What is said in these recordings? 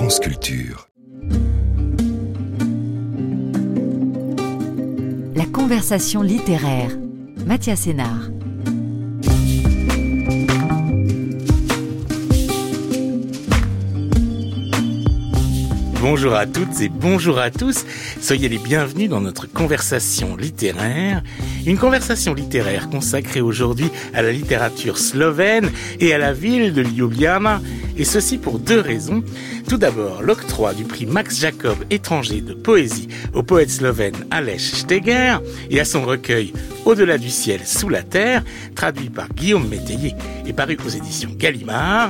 France Culture. La conversation littéraire. Mathias Sénard. Bonjour à toutes et bonjour à tous, soyez les bienvenus dans notre conversation littéraire. Une conversation littéraire consacrée aujourd'hui à la littérature slovène et à la ville de Ljubljana, et ceci pour deux raisons. Tout d'abord, l'octroi du prix Max Jacob étranger de poésie au poète slovène Aleš Steger et à son recueil Au-delà du ciel, sous la terre, traduit par Guillaume Métayer et paru aux éditions Gallimard.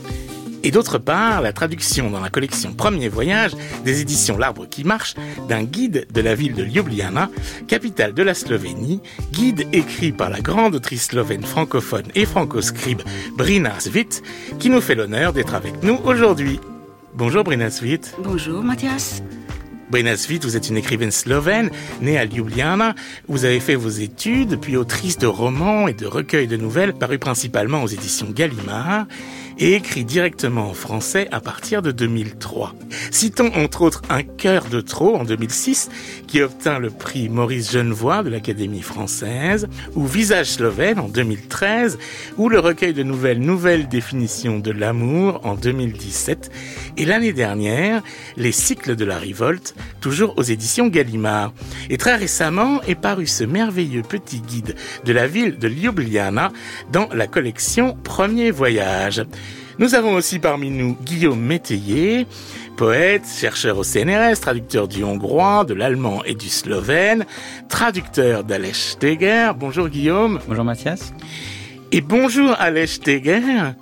Et d'autre part, la traduction dans la collection Premier Voyage des éditions L'Arbre qui marche d'un guide de la ville de Ljubljana, capitale de la Slovénie, guide écrit par la grande autrice slovène francophone et francoscribe Brina Svit, qui nous fait l'honneur d'être avec nous aujourd'hui. Bonjour Brina Svit. Bonjour Mathias. Brina Svit, vous êtes une écrivaine slovène, née à Ljubljana. Vous avez fait vos études, puis autrice de romans et de recueils de nouvelles, parus principalement aux éditions Gallimard, et écrit directement en français à partir de 2003. Citons entre autres Un cœur de trop en 2006, qui obtint le prix Maurice Genevoix de l'Académie française, ou Visage slovène en 2013, ou le recueil de nouvelles Nouvelle définition de l'amour en 2017, et l'année dernière, Les cycles de la révolte, toujours aux éditions Gallimard. Et très récemment est paru ce merveilleux petit guide de la ville de Ljubljana dans la collection Premier Voyage. Nous avons aussi parmi nous Guillaume Métayer, poète, chercheur au CNRS, traducteur du hongrois, de l'allemand et du slovène, traducteur d'Aleš Steger. Bonjour Guillaume. Bonjour Mathias. Et bonjour Aleš Steger.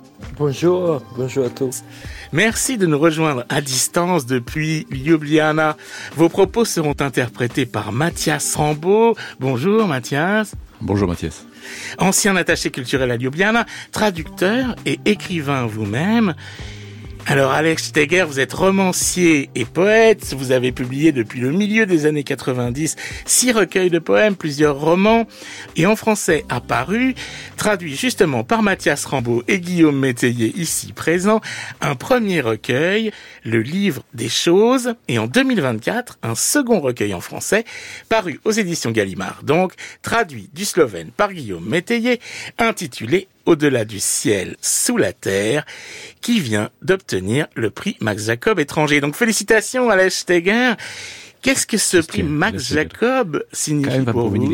Bonjour à tous. Merci de nous rejoindre à distance depuis Ljubljana. Vos propos seront interprétés par Mathias Rambaud. Bonjour Mathias. Bonjour Mathias. Ancien attaché culturel à Ljubljana, traducteur et écrivain vous-même. Alors Aleš Steger, vous êtes romancier et poète, vous avez publié depuis le milieu des années 90 6 recueils de poèmes, plusieurs romans, et en français apparu, traduit justement par Mathias Rambaud et Guillaume Métayer ici présents, un premier recueil, Le livre des choses, et en 2024, un second recueil en français, paru aux éditions Gallimard, donc traduit du slovène par Guillaume Métayer, intitulé Au-delà du ciel, sous la terre, qui vient d'obtenir le prix Max Jacob étranger. Donc félicitations Aleš Steger. Qu'est-ce que ce prix Max Jacob signifie pour vous?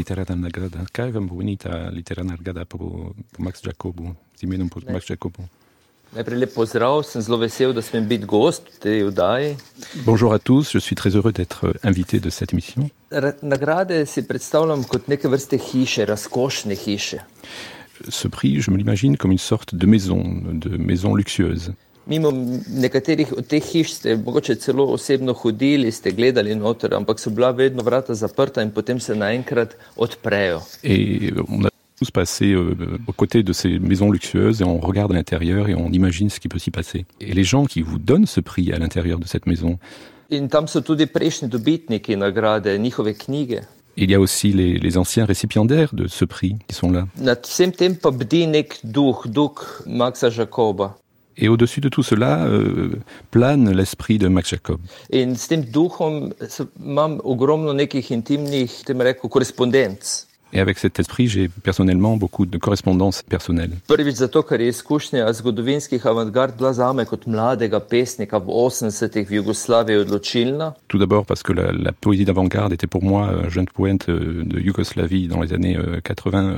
Kaj vam pomeni ta literarna nagrada po Max Jacobu, z imenom po Max Jacobu? Najprej lep pozdrav, sem zelo vesel, da smem biti gost v tej oddaji. Bonjour à tous, je suis très heureux d'être invité de cette émission. Nagrade si predstavljam kot neke vrste hiše, razkošne hiše. Ce prix, je me l'imagine comme une sorte de maison luxueuse. Mimo nekaterih od teh hiš ste mogoče celo osebno hodili, ste gledali noter, ampak so bila vedno vrata zaprta in potem se naenkrat odprejo. Et on a tous passé aux côtés de ces maisons luxueuses et on regarde à l'intérieur et on imagine ce qui peut s'y passer. Et les gens qui vous donnent ce prix à l'intérieur de cette maison. In tam so tudi prejšnji dobitniki nagrade, njihove knjige. Il y a aussi les anciens récipiendaires de ce prix qui sont là. Nad vsem tem pa bdi nek duh Maxa Jacoba. Et au-dessus de tout cela plane l'esprit de Max Jacob. In s tem duhom imam ogromno nekih intimnih, korespondenc. Et avec cet esprit, j'ai personnellement beaucoup de correspondances personnelles. Prvič zato, ker je izkušnja zgodovinskih avantgard bila zame kot mladega pesnika v 80-ih v Jugoslaviji odločilna. Tout d'abord parce que la poésie d'avant-garde était pour moi, jeune poète de Yougoslavie dans les années 80,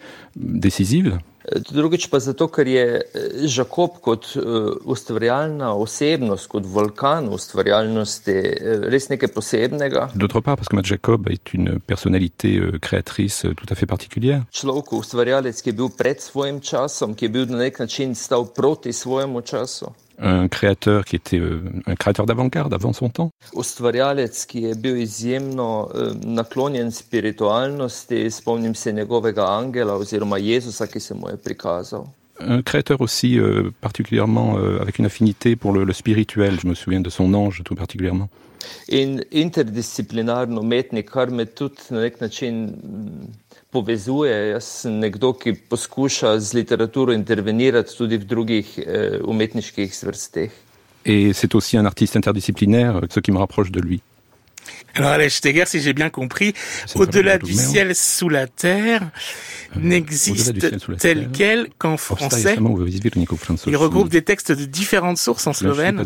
décisive. Drugič pa zato, ker je Jacob kot ustvarjalna osebnost, kot vulkan ustvarjalnosti res nekaj posebnega. D'autre part parce que Max Jacob est une personnalité créatrice tout à fait particulière. Človek, ustvarjalec, ki je bil pred svojim časom, ki je bil na nek način stal proti svojemu času. Un créateur qui était un créateur d'avant-garde avant son temps. Ustvarjalec, ki je bil izjemno naklonjen spiritualnosti, spomnim se njegovega angela oziroma Jezusa, ki se mu je prikazal. Un créateur aussi particulièrement avec une affinité pour le spirituel, je me souviens de son ange tout particulièrement. In interdisciplinarno umetnik, kar me tudi na nek način povezuje. Jaz sem nekdo, ki poskuša z literaturo intervenirati tudi v drugih umetniških zvrsteh. Et c'est aussi un artiste interdisciplinaire, ce qui me rapproche de lui. Alors Aleš Steger, si j'ai bien compris, au-delà du ciel sous la terre n'existe tel quel qu'en français. Il regroupe des textes de différentes sources en slovène.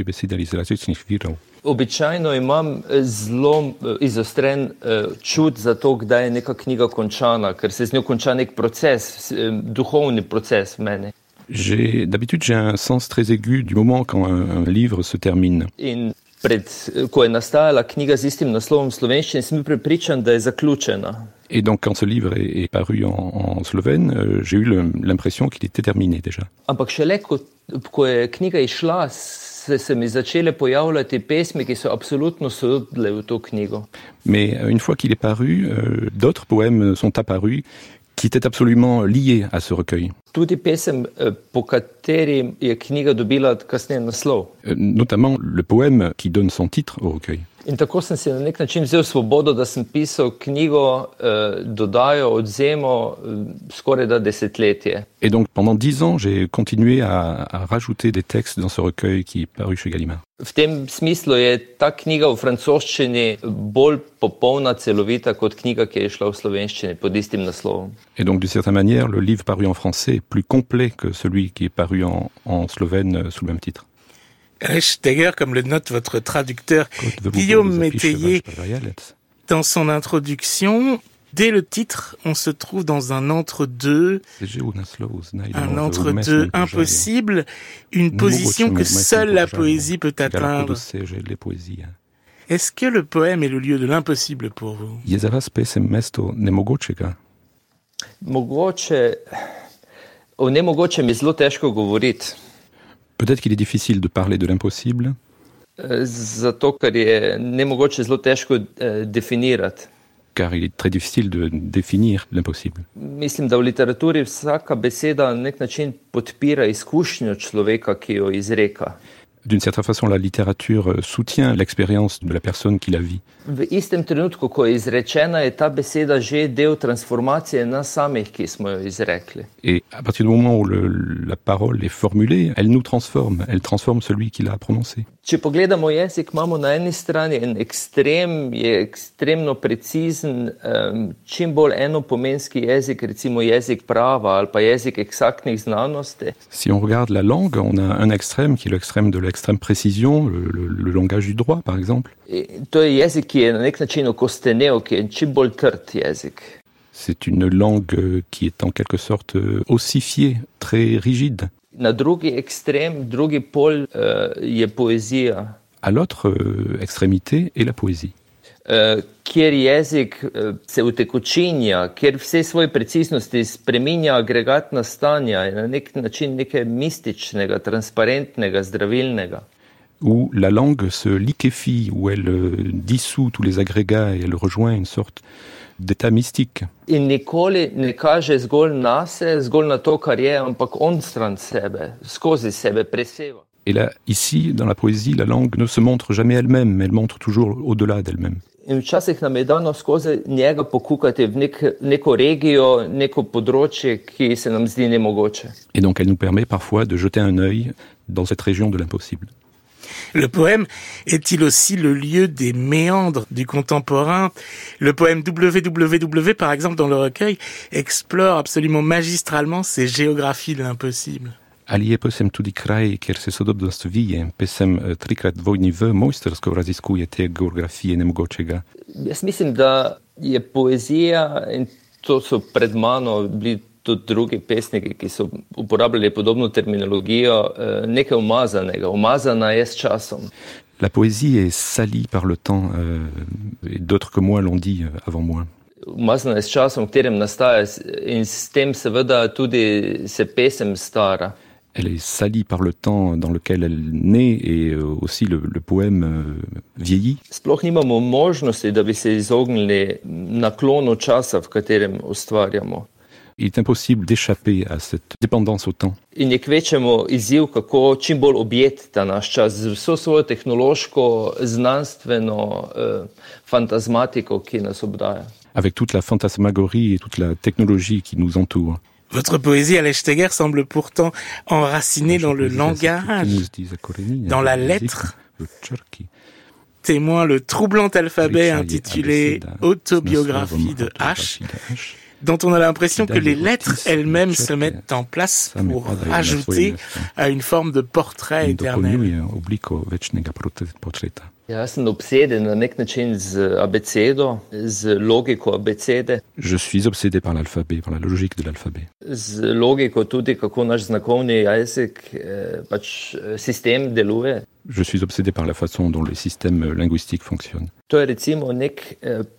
Običajno imam zelo izostren čut za to, kdaj je neka knjiga končana, ker se z njo konča nek proces, duhovni proces v meni. D'habitude, j'ai un sens très aigu du moment quand un livre se termine. Ko je nastajala knjiga z istim naslovom v slovenščini, sem bil prepričan, da je zaključena. Et donc, quand ce livre est paru en slovène, j'ai eu l'impression qu'il était terminé déjà. Ampak šele, ko je knjiga išla, se mi začele pojavljati pesmi, ki so absolutno sodile v to knjigo. Mais une fois qu'il est paru, d'autres poèmes sont apparus qui étaient absolument liés à ce recueil. Tudi pesem, po kateri je knjiga dobila kasneje naslov. Notamment le poème qui donne son titre au recueil. In tako sem si na nek način vzel svobodo, da sem pisal knjigo, dodajo, odvzemo skoraj da desetletje. Et donc pendant 10 ans, j'ai continué à rajouter des textes dans ce recueil qui est paru chez Gallimard. V tem smislu je ta knjiga v francoščini bolj popolna, celovita kot knjiga, ki je šla v slovenščini pod istim naslovom. Et donc d'une certaine manière, le livre paru en français est plus complet que celui qui est paru en slovène sous le même titre. Aleš Steger, comme le note votre traducteur Guillaume Métayer dans son introduction, dès le titre, on se trouve dans un entre-deux impossible, une position que seule la poésie peut atteindre. Est-ce que le poème est le lieu de l'impossible pour vous? Mogoče, o nemogočem je zelo težko govoriti. Peut-être qu'il est difficile de parler de l'impossible. Zato, ker je nemogoče zelo težko definirati. Car il est très difficile de définir l'impossible. Mislim, da v literaturi vsaka beseda na nek način podpira izkušnjo človeka, ki jo izreka. D'une certaine façon, la littérature soutient l'expérience de la personne qui la vit. V istem trenutku, ko je izrečena, je ta beseda že del transformacije nas samih, ki smo jo izrekli. Et à partir du moment où la parole est formulée, elle nous transforme. Elle transforme celui qui l'a prononcée. Če pogledamo jezik, imamo na eni strani en ekstrem, je ekstremno precizen, čim bolj enopomenski jezik, recimo jezik prava ali pa jezik eksaktnih znanosti. Si on regarde la langue, on a un extrême qui est l'extrême de l'extrême précision, le langage du droit, par exemple. To je jezik, ki je na nek način okostenel, ki je čim bolj trd jezik. C'est une langue qui est en quelque sorte ossifiée, très rigide. Na drugi ekstrem, drugi pol je poezija. À l'autre extrémité est la poésie. Kjer jezik se utekočinja, kjer vse svoje preciznosti spreminja agregatna stanja in na nek način nekaj mističnega, transparentnega, zdravilnega. Où la langue se liquéfie, où elle dissout tous les agrégats et elle rejoint une sorte d'état mystique. In nikoli ne kaže zgolj nase, zgolj na to, kar je, ampak onstran sebe, skozi sebe preseva. Et là, ici, dans la poésie, la langue ne se montre jamais elle-même, elle montre toujours au-delà d'elle-même. In včasih nam je dano skozi njega pokukati v neko regijo, neko področje, ki se nam zdi nemogoče. Et donc elle nous permet parfois de jeter un œil dans cette région de l'impossible. Le poème est-il aussi le lieu des méandres du contemporain? Le poème WWW, par exemple, dans le recueil, explore absolument magistralement ces géographies de l'impossible. Ali je pesem tudi kraj, kjer se sodobnost vije. Pesem trikrat dvojni V mojstersko raziskuje te geografije nemogočega. Jaz mislim, da je poezija, in to so pred mano bili tudi drugi pesniki, ki so uporabljali podobno terminologijo, nekaj umazanega. Umazana je s časom. La poésie est salie par le temps, et d'autres que moi l'ont dit avant moi. Umazana je s časom, v katerem nastaja, in s tem seveda tudi se pesem stara. Elle est salie par le temps dans lequel elle naît et aussi le poème vieillit. Sploh nimamo možnosti, da bi se izognili naklonu časa, v katerem ustvarjamo. Il est impossible d'échapper à cette dépendance au temps. In je kvečemo izziv, kako čim bolj objeti ta naš čas z vso svojo tehnološko, znanstveno fantazmatiko, ki nas obdaja. Avec toute la fantasmagorie et toute la technologie qui nous entoure. Votre poésie, Aleš Steger, semble pourtant enracinée dans le langage, dans la lettre. Témoin le troublant alphabet intitulé « Autobiographie de H », dont on a l'impression que les lettres elles-mêmes se mettent en place pour rajouter à une forme de portrait éternel. Ja sam obseden na nek način z abecedo, z logiko abecede. Je suis obsédé par l'alphabet, par la logique de l'alphabet. Z logiko tudi, kako naš znakovni jezik, sistem deluje. Je suis obsédé par la façon dont le système linguistique fonctionne. To je recimo nek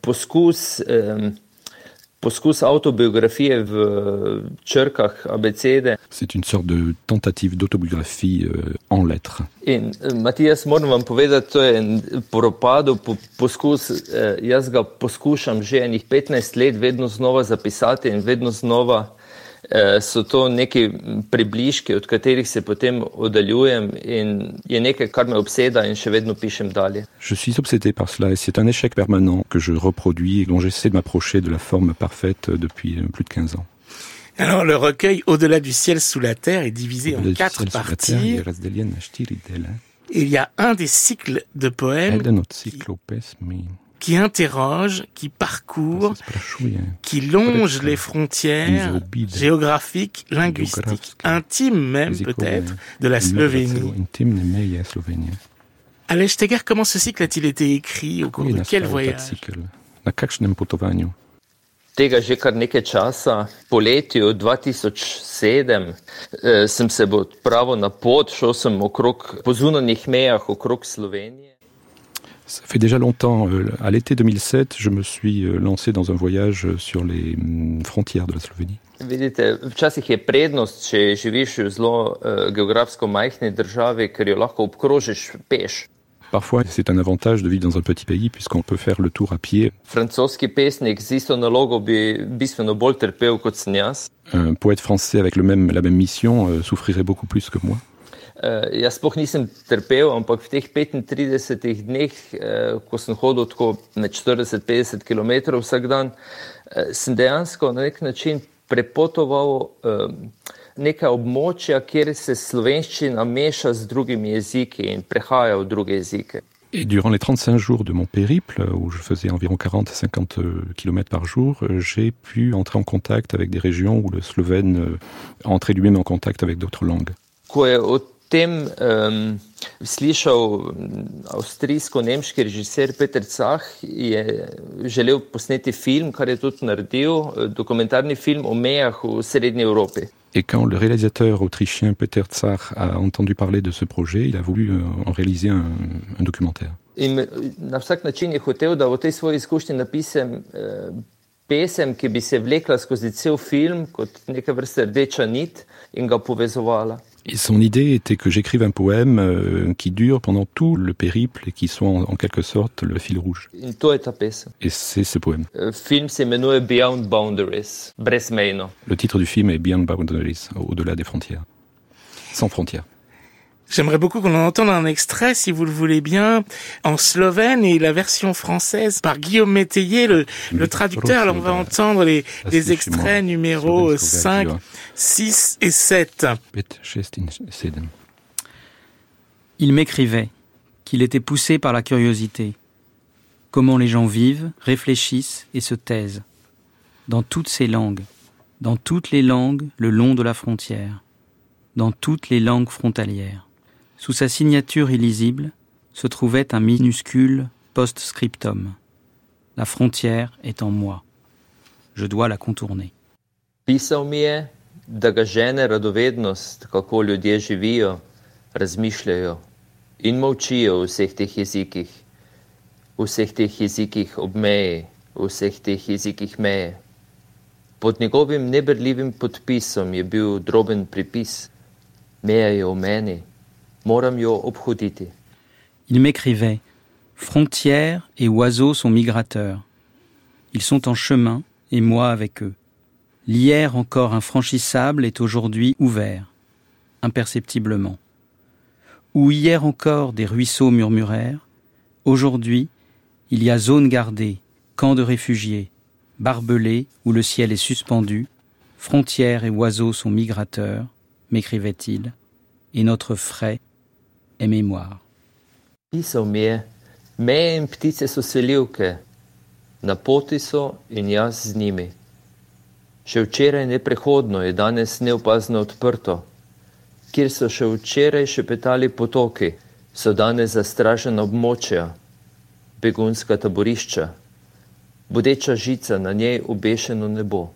poskus autobiografije v črkah abecede. C'est une sorte de tentative d'autobiographie en lettres. In Matijas, moram vam povedati, to je en propadel poskus. Jaz ga poskušam že enih 15 let vedno znova zapisati in vedno znova so to neki približki, od katerih se potem oddaljujem in je nekaj, kar me obseda in še vedno pišem dalje. Je suis obsédé par cela et c'est un échec permanent que je reproduis et dont j'essaie de m'approcher de la forme parfaite depuis plus de 15 ans. Alors, le recueil Au-delà du ciel sous la terre est divisé en 4 parties. Il y a un des cycles de poèmes qui interroge, qui parcourt, qui longe les frontières géographiques, linguistiques, intimes même peut-être, de la Slovénie. Aleš Steger, comment ce cycle a-t-il été écrit? Au cours de quel voyage? Tega že kar nekaj časa. Poletju 2007 sem se odpravil na pot, šel sem po zunanjih mejah okrog Slovenije. Ça fait déjà longtemps. À l'été 2007, je me suis lancé dans un voyage sur les frontières de la Slovénie. Vidite, včasih je prednost, če živiš v zelo geografsko majhni državi, ker jo lahko obkrožiš peš. Parfois, c'est un avantage de vivre dans un petit pays puisqu'on peut faire le tour à pied. Francoski pesnik z isto nalogo bi bistveno bolj trpel kot sem jaz. Un poète français avec la même mission souffrirait beaucoup plus que moi. Jaz sploh nisem trpel, ampak v teh 35 dneh, ko sem hodil tako med 40-50 kilometrov vsak dan, sem dejansko na nek način prepotoval neka območja, kjer se slovenščina meša z drugimi jeziki in prehaja v druge jezike. Et durant les 35 jours de mon périple, où je faisais environ 40-50 km par jour, j'ai pu entrer en contact avec des régions où le slovène entrait lui-même en contact avec d'autres langues. Ko je o tem slišal avstrijsko-nemški režiser Peter Zach, je želel posneti film, kar je tudi naredil, dokumentarni film o mejah v Srednji Evropi. Et quand le réalisateur autrichien Peter Zach a entendu parler de ce projet, il a voulu en réaliser un documentaire. In na vsak način je hotel, da v tej svoji izkušnji napisem pesem, ki bi se vlekla skozi cel film, kot neka vrsta rdeča nit in ga povezovala. Et son idée était que j'écrive un poème qui dure pendant tout le périple et qui soit en quelque sorte le fil rouge. In to je ta pesem. Et c'est ce poème. Film se imenuje Beyond Boundaries, brezmejno. Le titre du film est Beyond Boundaries, au-delà des frontières. Sans frontières. J'aimerais beaucoup qu'on en entende un extrait, si vous le voulez bien, en slovène et la version française par Guillaume Métayer, le traducteur. Alors on va entendre les extraits numéros 5, 6 et 7. Il m'écrivait qu'il était poussé par la curiosité. Comment les gens vivent, réfléchissent et se taisent. Dans toutes ces langues, dans toutes les langues le long de la frontière, dans toutes les langues frontalières. Sous sa signature illisible se trouvait un minuscule post-scriptum. La frontière est en moi. Je dois la contourner. Pisal mi je, da ga žene radovednost, kako ljudje živijo, razmišljajo in molčijo v vseh teh jezikih. V vseh teh jezikih ob meji, v vseh teh jezikih meje. Pod njegovim neberljivim podpisom je bil droben pripis. Meja je v meni. Moram jo obhoditi. Il m'écrivait « Frontières et oiseaux sont migrateurs. Ils sont en chemin et moi avec eux. L'hier encore infranchissable est aujourd'hui ouvert, imperceptiblement. Où hier encore des ruisseaux murmurèrent, aujourd'hui il y a zone gardée, camp de réfugiés, barbelés où le ciel est suspendu, Frontières et oiseaux sont migrateurs, m'écrivait-il, et notre frais est mémoire. Pisal mi je, meje in ptice so selivke, na poti so in jaz z njimi. Še včeraj neprehodno je danes neopazno odprto. Kjer so še včeraj šepetali potoki, so danes zastražena območja, begunska taborišča, bodeča žica, na njej obešeno nebo.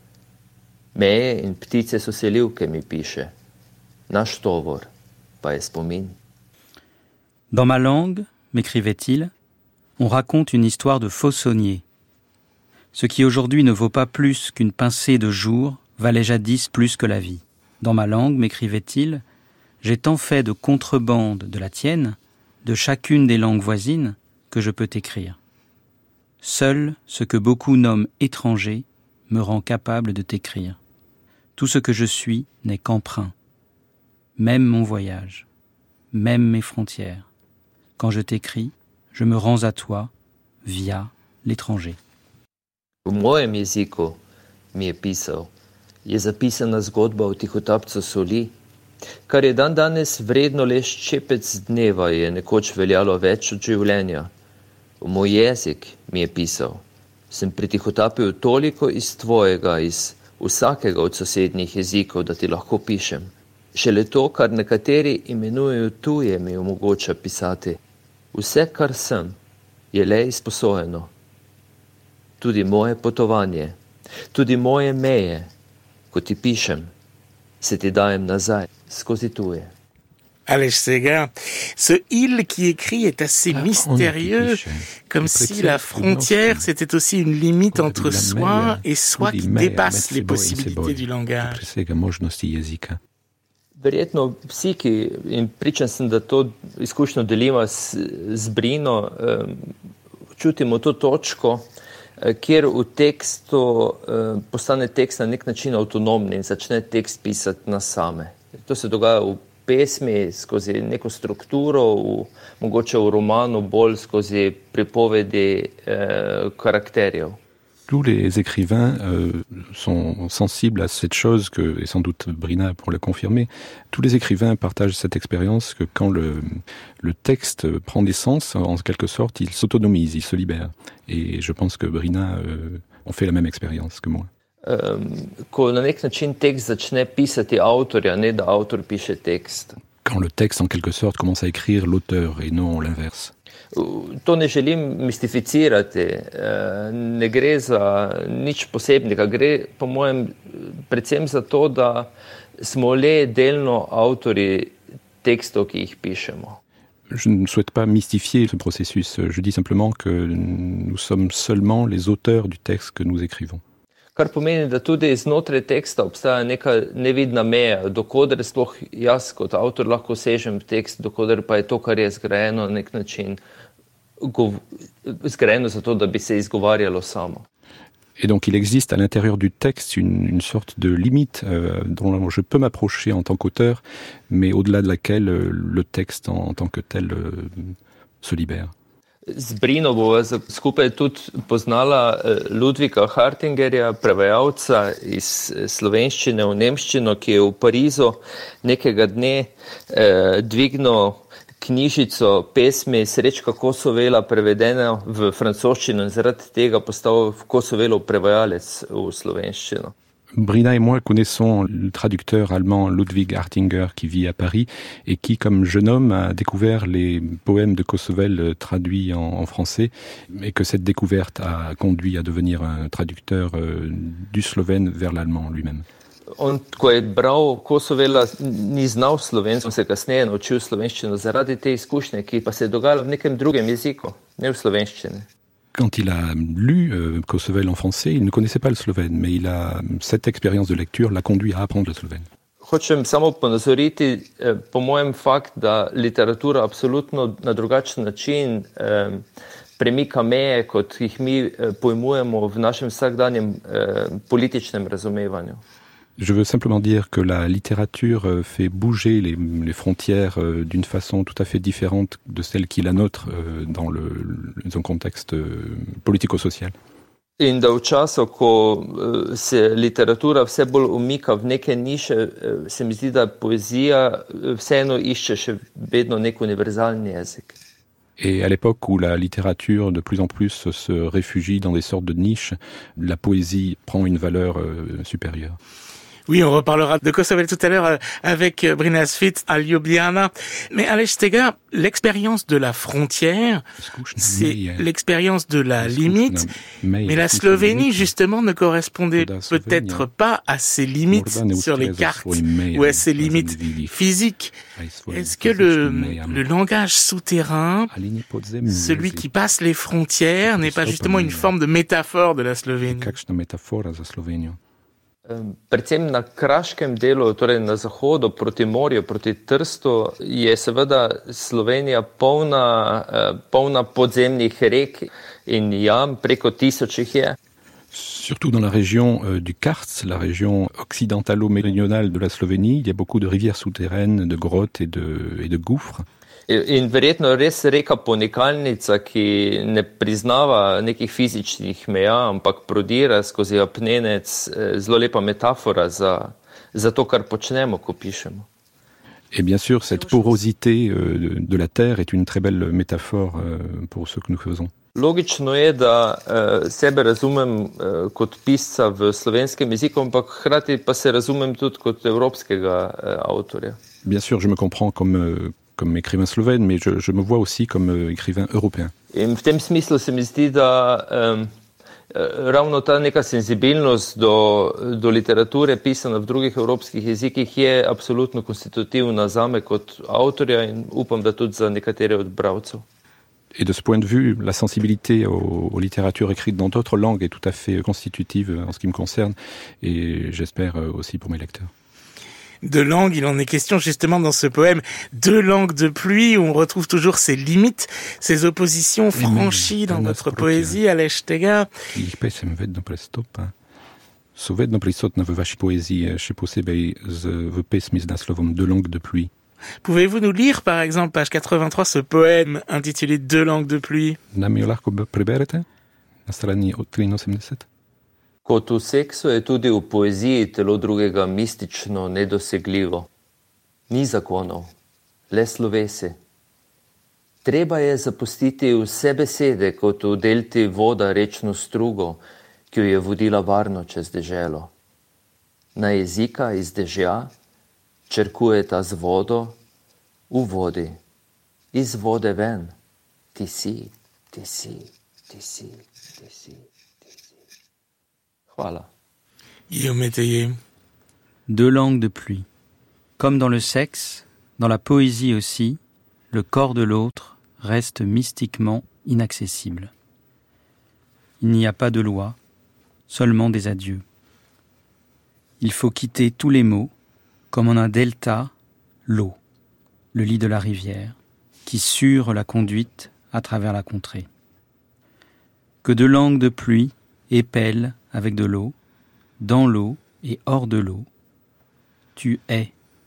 Meje in ptice so selivke, mi piše. Naš tovor pa je spomin. Dans ma langue, m'écrivait-il, on raconte une histoire de faussonnier. Ce qui aujourd'hui ne vaut pas plus qu'une pincée de jour valait jadis plus que la vie. Dans ma langue, m'écrivait-il, j'ai tant fait de contrebande de la tienne, de chacune des langues voisines, que je peux t'écrire. Seul ce que beaucoup nomment étranger me rend capable de t'écrire. Tout ce que je suis n'est qu'emprunt. Même mon voyage, même mes frontières. Quand je t'écris, je me rends à toi via l'étranger. V mojem jeziku, mi je pisal, je zapisana zgodba o tihotapcu soli, kar je dan danes vredno le ščepec dneva, je nekoč veljalo več od življenja. V moj jezik, mi je pisal, sem pritihotapil toliko iz tvojega, iz vsakega od sosednjih jezikov, da ti lahko pišem. Šele to, kar nekateri imenujejo tuje, mi omogoča pisati. Vse, kar sem, je le izposojeno. Tudi moje potovanje, tudi moje meje, ko ti pišem, se ti dajem nazaj, skozi tuje. Aleš Segar, ce il qui écrit est assez mystérieux, comme si la frontière c'était aussi une limite entre soi et soi qui dépasse les possibilités du langage. Verjetno vsi, ki in pričan sem, da to izkušnjo delimo z Brino, čutimo to točko, kjer v tekstu postane tekst na nek način avtonomni in začne tekst pisati nas same. To se dogaja v pesmi skozi neko strukturo, mogoče v romanu bolj skozi pripovedi karakterjev. Tous les écrivains sont sensibles à cette chose que, et sans doute Brina pour le confirmer, tous les écrivains partagent cette expérience que quand le texte prend naissance, en quelque sorte, il s'autonomise, il se libère. Et je pense que Brina ont fait la même expérience que moi. Ko na nek način tekst začne pisati avtorja, ne da avtor piše tekst. Quand le texte, en quelque sorte, commence à écrire l'auteur et non l'inverse. To ne želim mistificirati, ne gre za nič posebnega, gre po mojem predvsem za to, da smo le delno avtori tekstov, ki jih pišemo. Je ne souhaite pas mystifier ce processus, je dis simplement que nous sommes seulement les auteurs du texte que nous écrivons. Kar pomeni, da tudi znotraj teksta obstaja neka nevidna meja, dokoder sploh jaz kot avtor lahko sežem tekst, dokoder pa je to, kar je zgrajeno na nek način, zgrajeno zato, da bi se izgovarjalo samo. Et donc il existe à l'intérieur du texte une sorte de limite dont je peux m'approcher en tant qu'auteur, mais au-delà de laquelle le texte en tant que tel se libère. Z Brino bova skupaj tudi poznala Ludvika Hartingerja, prevajalca iz slovenščine v nemščino, ki je v Parizu nekega dne dvignil knjižico pesmi Srečka Kosovela, prevedena v francoščino in zaradi tega postal Kosovelov prevajalec v slovenščino. Brina et moi connaissons le traducteur allemand Ludwig Hartinger qui vit à Paris et qui, comme jeune homme, a découvert les poèmes de Kosovel traduits en français et que cette découverte a conduit à devenir un traducteur du slovène vers l'allemand lui-même. On, ko je bral Kosovela, ni znal slovensko, se kasneje naučil slovenščino zaradi te izkušnje, ki pa se je dogajala v nekem drugem jeziku, ne v slovenščini. Quand il a lu Kosovel en français, il ne connaissait pas le slovène, mais cette expérience de lecture l'a conduit à apprendre le slovène. Hočem samo ponazoriti, po mojem fakt, da literatura absolutno na drugačen način premika meje, kot jih mi pojmujemo v našem vsakdanjem političnem razumevanju. Je veux simplement dire que la littérature fait bouger les frontières d'une façon tout à fait différente de celle qui est la nôtre dans un contexte politico-social. In da v času, ko se literatura vse bolj umika v neke niše, se mi zdi, da poezija vseeno išče še vedno nek univerzalni jezik. Et à l'époque où la littérature de plus en plus se réfugie dans des sortes de niches, la poésie prend une valeur supérieure. Oui, on reparlera de Kosovel tout à l'heure avec Brina Sviet à Ljubljana. Mais Aleš Stegar, l'expérience de la frontière, c'est l'expérience de la limite. Mais la Slovénie, justement, ne correspondait peut-être pas à ces limites sur les cartes ou à ces limites physiques. Est-ce que le langage souterrain, celui qui passe les frontières, n'est pas justement une forme de métaphore de la Slovénie? Predvsem na kraškem delu, torej na zahodu, proti morju, proti Trstu, je seveda Slovenija polna podzemnih rek in jam, preko 1000 jih je. Surtout dans la région du Karst, la région occidentalo-méridionale de la Slovénie, il y a beaucoup de rivières souterraines, de grottes et de gouffres. In verjetno res reka ponikalnica, ki ne priznava nekih fizičnih meja, ampak prodira skozi apnenec, zelo lepa metafora za to, kar počnemo, ko pišemo. Et bien sûr, cette porosité de la terre est une très belle métaphore pour ce que nous faisons. Logično je, da sebe razumem kot pisca v slovenskem jeziku, ampak hkrati pa se razumem tudi kot evropskega avtorja. Bien sûr, je me comprends comme écrivain slovène, mais je me vois aussi comme écrivain européen. In v tem smislu se mi zdi, da ravno ta neka senzibilnost do literature pisana v drugih evropskih jezikih je absolutno konstitutivna zame kot avtorja in upam, da tudi za nekatere od bralcev. Et de ce point de vue, la sensibilité aux littératures écrites dans d'autres langues est tout à fait constitutive en ce qui me concerne, et j'espère aussi pour mes lecteurs. De langue, il en est question justement dans ce poème Deux langues de pluie, où on retrouve toujours ces limites, ces oppositions franchies dans votre poésie, Aleš Stegar. Ich pesem vedno prestopa. So vedno prisotna v vaši poeziji, še posebej v pesmi z naslovom Deux langues de pluie. Pouvez-vous nous lire, par exemple, page 83, ce poème intitulé Deux langues de pluie? Nam jo lahko preberete na strani 83? Kot v seksu je tudi v poeziji telo drugega mistično, nedosegljivo. Ni zakonov, le slovesi. Treba je zapustiti vse besede, kot v delti voda rečno strugo, ki jo je vodila varno čez deželo. Na jezika iz dežja črkujeta z vodo v vodi. Iz vode ven. Ti si, ti si, ti si, ti si. Voilà. Guillaume Métayer. Deux langues de pluie. Comme dans le sexe, dans la poésie aussi, le corps de l'autre reste mystiquement inaccessible. Il n'y a pas de loi, seulement des adieux. Il faut quitter tous les mots, comme en un delta, l'eau, le lit de la rivière, qui sure la conduite à travers la contrée. Que de langues de pluie épellent avec de l'eau, dans l'eau et hors de l'eau. Tu es.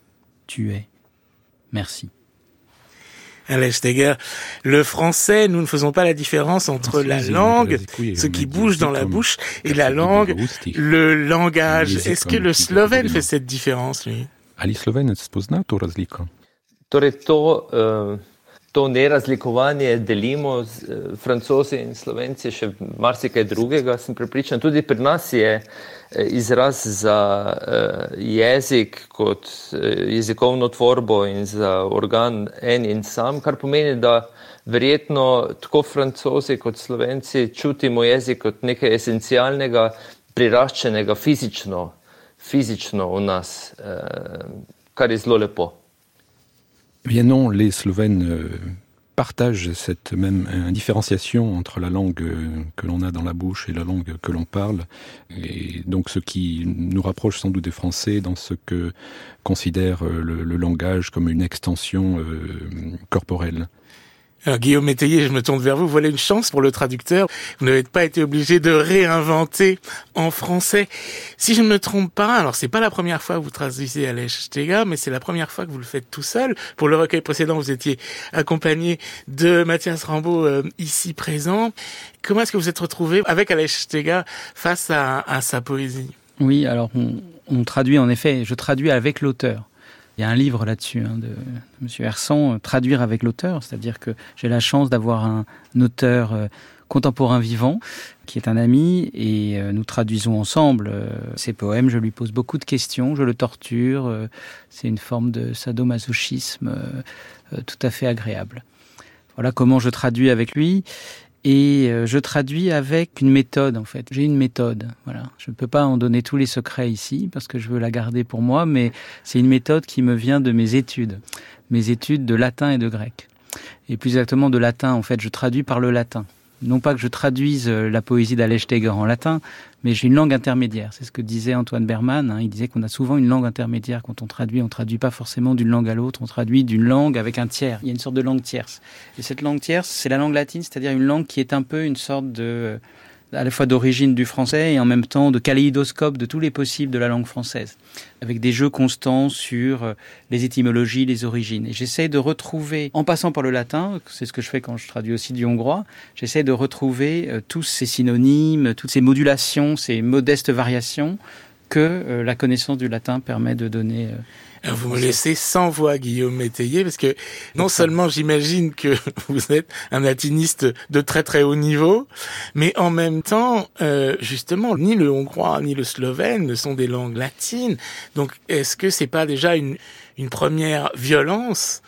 Merci. Aleš Stegar, le français, nous ne faisons pas la différence entre la langue, ce qui bouge dans la bouche, et la langue, le langage. Est-ce que le slovène fait cette différence, lui? Ali Slovenec spozna to razliko? Torej to nerazlikovanje delimo Francozi in Slovenci še marsikaj drugega, sem prepričan. Tudi pri nas je izraz za jezik kot jezikovno tvorbo in za organ en in sam, kar pomeni, da verjetno tako Francozi kot Slovenci čutimo jezik kot nekaj esencialnega, priraščenega fizično v nas, kar je zelo lepo. Eh bien non, les Slovènes partagent cette même indifférenciation entre la langue que l'on a dans la bouche et la langue que l'on parle, et donc ce qui nous rapproche sans doute des Français dans ce que considère le langage comme une extension corporelle. Alors, Guillaume Métayer, je me tourne vers vous. Voilà une chance pour le traducteur. Vous n'avez pas été obligé de réinventer en français. Si je ne me trompe pas, alors c'est pas la première fois que vous traduisez Aleš Stega, mais c'est la première fois que vous le faites tout seul. Pour le recueil précédent, vous étiez accompagné de Mathias Rambaud, ici présent. Comment est-ce que vous êtes retrouvé avec Aleš Stega face à sa poésie? Oui, alors on traduit en effet, je traduis avec l'auteur. Il y a un livre là-dessus de M. Hersan, Traduire avec l'auteur, c'est-à-dire que j'ai la chance d'avoir un auteur contemporain vivant, qui est un ami, et nous traduisons ensemble ses poèmes. Je lui pose beaucoup de questions, je le torture, c'est une forme de sadomasochisme tout à fait agréable. Voilà comment je traduis avec lui. Et je traduis avec une méthode, en fait. J'ai une méthode, voilà. Je ne peux pas en donner tous les secrets ici, parce que je veux la garder pour moi, mais c'est une méthode qui me vient de mes études de latin et de grec. Et plus exactement de latin, en fait, je traduis par le latin. Non pas que je traduise la poésie d'Aleš Stega en latin, mais j'ai une langue intermédiaire. C'est ce que disait Antoine Berman. Il disait qu'on a souvent une langue intermédiaire quand on traduit pas forcément d'une langue à l'autre, on traduit d'une langue avec un tiers. Il y a une sorte de langue tierce. Et cette langue tierce, c'est la langue latine, c'est-à-dire une langue qui est un peu une sorte de, à la fois d'origine du français et en même temps de kaléidoscope de tous les possibles de la langue française, avec des jeux constants sur les étymologies, les origines. Et j'essaie de retrouver, en passant par le latin, c'est ce que je fais quand je traduis aussi du hongrois, j'essaie de retrouver tous ces synonymes, toutes ces modulations, ces modestes variations que la connaissance du latin permet de donner. Vous me laissez sans voix, Guillaume Métayer, parce que non seulement j'imagine que vous êtes un latiniste de très très haut niveau, mais en même temps, justement, ni le hongrois ni le slovène ne sont des langues latines. Donc, est-ce que c'est pas déjà une première violence,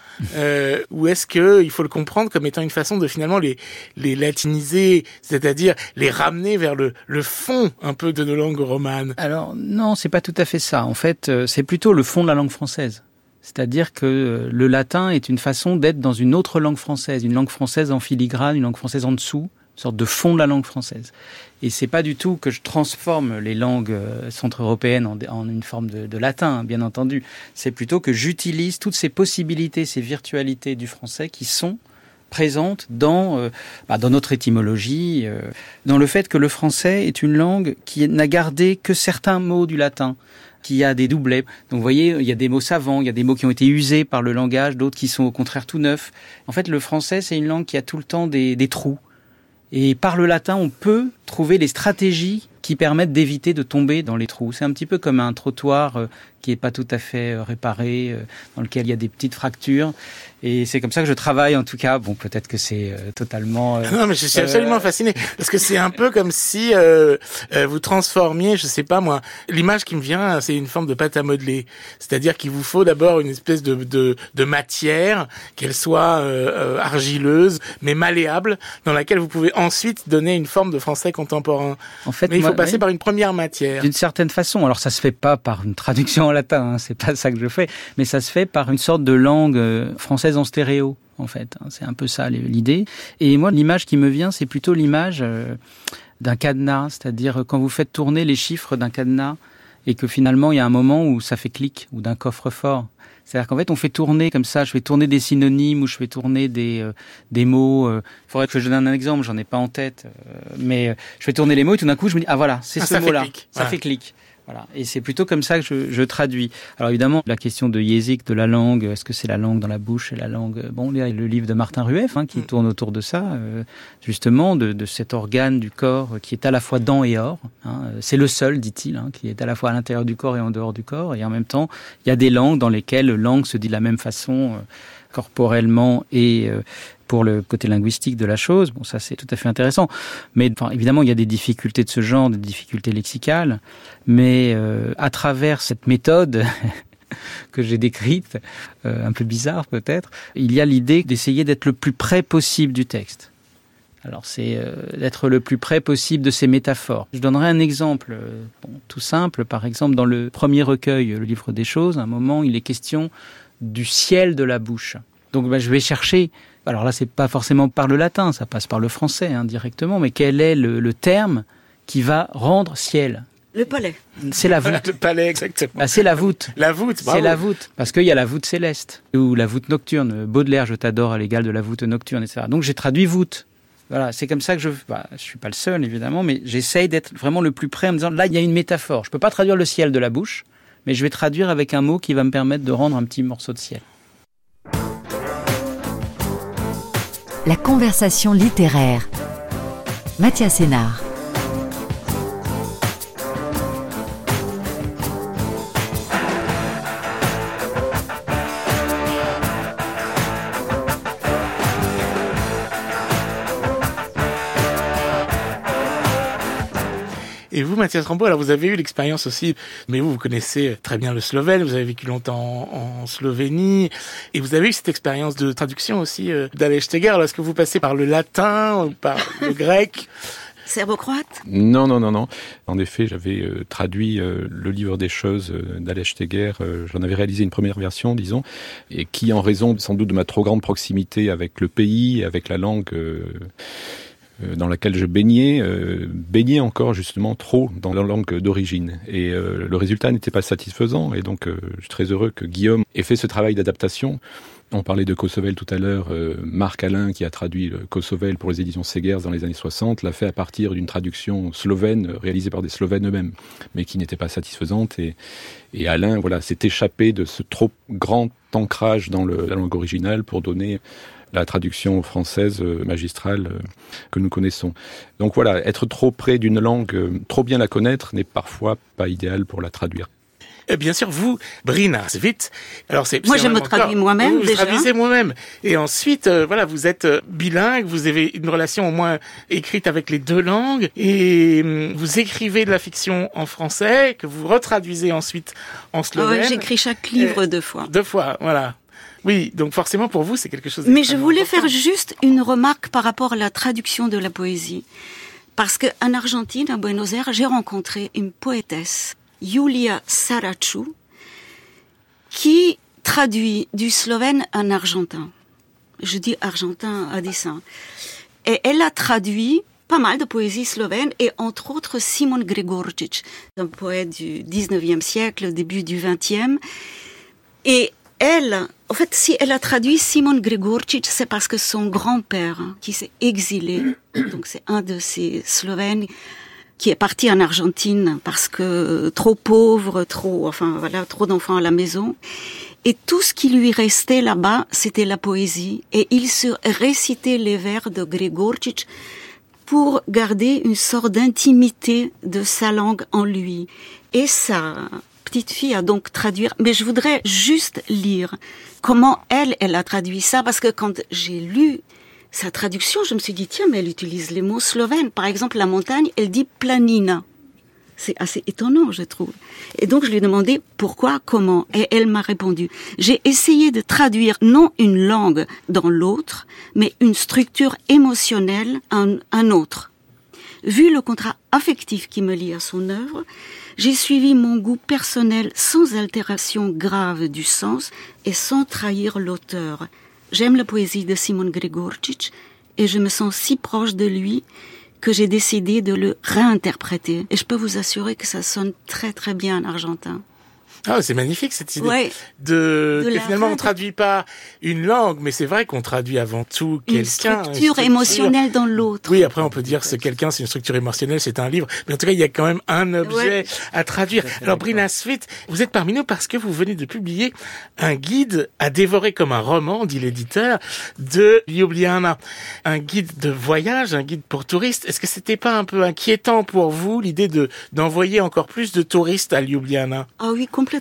ou est-ce que il faut le comprendre comme étant une façon de finalement les latiniser, c'est-à-dire les ramener vers le fond un peu de nos langues romanes? Alors non, c'est pas tout à fait ça. En fait, c'est plutôt le fond de la langue française. C'est-à-dire que le latin est une façon d'être dans une autre langue française, une langue française en filigrane, une langue française en dessous, une sorte de fond de la langue française. Et c'est pas du tout que je transforme les langues centre-européennes en une forme de latin, bien entendu. C'est plutôt que j'utilise toutes ces possibilités, ces virtualités du français qui sont présentes dans notre étymologie, dans le fait que le français est une langue qui n'a gardé que certains mots du latin, qui a des doublets. Donc vous voyez, il y a des mots savants, il y a des mots qui ont été usés par le langage, d'autres qui sont au contraire tout neufs. En fait, le français, c'est une langue qui a tout le temps des trous. Et par le latin, on peut trouver les stratégies qui permettent d'éviter de tomber dans les trous. C'est un petit peu comme un trottoir qui est pas tout à fait réparé, dans lequel il y a des petites fractures. Et c'est comme ça que je travaille, en tout cas. Bon, peut-être que c'est totalement... Non, mais je suis absolument fasciné. Parce que c'est un peu comme si vous transformiez, je sais pas moi, l'image qui me vient, c'est une forme de pâte à modeler. C'est-à-dire qu'il vous faut d'abord une espèce de matière, qu'elle soit argileuse, mais malléable, dans laquelle vous pouvez ensuite donner une forme de français contemporain. En fait, mais il faut passer par une première matière. D'une certaine façon. Alors ça se fait pas par une traduction en latin, c'est pas ça que je fais, mais ça se fait par une sorte de langue française en stéréo, en fait. C'est un peu ça l'idée. Et moi, l'image qui me vient, c'est plutôt l'image d'un cadenas, c'est-à-dire quand vous faites tourner les chiffres d'un cadenas et que finalement il y a un moment où ça fait clic, ou d'un coffre-fort. C'est-à-dire qu'en fait, on fait tourner comme ça, je fais tourner des synonymes ou je fais tourner des mots. Il faudrait que je donne un exemple, j'en ai pas en tête, mais je fais tourner les mots et tout d'un coup, je me dis, ah voilà, c'est ce mot-là. Ça fait clic. Voilà. Et c'est plutôt comme ça que je traduis. Alors évidemment, la question de Yézik, de la langue, est-ce que c'est la langue dans la bouche et la langue... Bon, il y a le livre de Martin Rueff qui tourne autour de ça, justement, de cet organe du corps qui est à la fois dent et or. C'est le seul, dit-il, qui est à la fois à l'intérieur du corps et en dehors du corps. Et en même temps, il y a des langues dans lesquelles langue se dit de la même façon, corporellement et... pour le côté linguistique de la chose. Bon, ça, c'est tout à fait intéressant. Mais évidemment, il y a des difficultés de ce genre, des difficultés lexicales. Mais à travers cette méthode que j'ai décrite, un peu bizarre peut-être, il y a l'idée d'essayer d'être le plus près possible du texte. Alors, c'est d'être le plus près possible de ces métaphores. Je donnerai un exemple tout simple. Par exemple, dans le premier recueil, le livre des choses, à un moment, il est question du ciel de la bouche. Donc, je vais chercher... Alors là, c'est pas forcément par le latin, ça passe par le français directement, mais quel est le terme qui va rendre ciel? Le palais. C'est la voûte. Le palais, exactement. Ah, c'est la voûte. La voûte, bravo. C'est la voûte. Parce qu'il y a la voûte céleste, ou la voûte nocturne. Baudelaire, je t'adore à l'égal de la voûte nocturne, etc. Donc j'ai traduit voûte. Voilà, c'est comme ça que je suis pas le seul, évidemment, mais j'essaye d'être vraiment le plus près en me disant, là, il y a une métaphore. Je peux pas traduire le ciel de la bouche, mais je vais traduire avec un mot qui va me permettre de rendre un petit morceau de ciel. La conversation littéraire. Mathias Sénard. Et vous, Mathias Rambaud, alors vous avez eu l'expérience aussi, mais vous connaissez très bien le slovène, vous avez vécu longtemps en Slovénie, et vous avez eu cette expérience de traduction aussi d'Aleš Steger. Alors, est-ce que vous passez par le latin ou par le grec? Serbo-croate? Non. En effet, j'avais traduit le livre des choses d'Aleš Steger. J'en avais réalisé une première version, disons, et qui, en raison sans doute de ma trop grande proximité avec le pays, avec la langue dans laquelle je baignais encore justement trop dans la langue d'origine. Et le résultat n'était pas satisfaisant. Et donc, je suis très heureux que Guillaume ait fait ce travail d'adaptation. On parlait de Kosovel tout à l'heure. Marc Alain, qui a traduit Kosovel pour les éditions Segers dans les années 60, l'a fait à partir d'une traduction slovène réalisée par des Slovènes eux-mêmes, mais qui n'était pas satisfaisante. Et Alain, s'est échappé de ce trop grand ancrage dans la langue originale pour donner la traduction française magistrale que nous connaissons. Donc être trop près d'une langue, trop bien la connaître, n'est parfois pas idéal pour la traduire. Bien sûr, vous, Brina Svit. Alors moi, je me traduis moi-même, déjà. Vous traduisez moi-même. Et ensuite, vous êtes bilingue, vous avez une relation au moins écrite avec les deux langues, et vous écrivez de la fiction en français, que vous retraduisez ensuite en slovène. J'écris chaque livre 2 fois. 2 fois, voilà. Oui, donc forcément pour vous, c'est quelque chose Mais je voulais faire juste une remarque par rapport à la traduction de la poésie. Parce qu'en Argentine, à Buenos Aires, j'ai rencontré une poétesse, Julia Saracu, qui traduit du slovène en argentin. Je dis argentin à dessein. Et elle a traduit pas mal de poésie slovène, et entre autres Simon Gregorčić, un poète du 19e siècle, début du 20e. Et elle, en fait, si elle a traduit Simon Gregorčić, c'est parce que son grand-père, qui s'est exilé, donc c'est un de ces Slovènes, qui est parti en Argentine parce que trop pauvre, trop d'enfants à la maison. Et tout ce qui lui restait là-bas, c'était la poésie. Et il se récitait les vers de Gregorčić pour garder une sorte d'intimité de sa langue en lui. Et sa petite fille a donc traduit, mais je voudrais juste lire comment elle a traduit ça, parce que quand j'ai lu sa traduction, je me suis dit, tiens, mais elle utilise les mots slovènes. Par exemple, la montagne, elle dit planina. C'est assez étonnant, je trouve. Et donc, je lui ai demandé pourquoi, comment, et elle m'a répondu. J'ai essayé de traduire non une langue dans l'autre, mais une structure émotionnelle en un autre. Vu le contrat affectif qui me lie à son œuvre, j'ai suivi mon goût personnel sans altération grave du sens et sans trahir l'auteur. J'aime la poésie de Simon Gregorčić et je me sens si proche de lui que j'ai décidé de le réinterpréter. Et je peux vous assurer que ça sonne très très bien en argentin. Ah, c'est magnifique cette idée que finalement on traduit pas une langue, mais c'est vrai qu'on traduit avant tout quelqu'un. Une structure émotionnelle dans l'autre. Oui, après on peut dire ce quelqu'un, c'est une structure émotionnelle, c'est un livre, mais en tout cas il y a quand même un objet à traduire. Alors Brina Svit, vous êtes parmi nous parce que vous venez de publier un guide à dévorer comme un roman, dit l'éditeur, de Ljubljana. Un guide de voyage, un guide pour touristes. Est-ce que c'était pas un peu inquiétant pour vous l'idée d'envoyer encore plus de touristes à Ljubljana? Ah oui, complètement.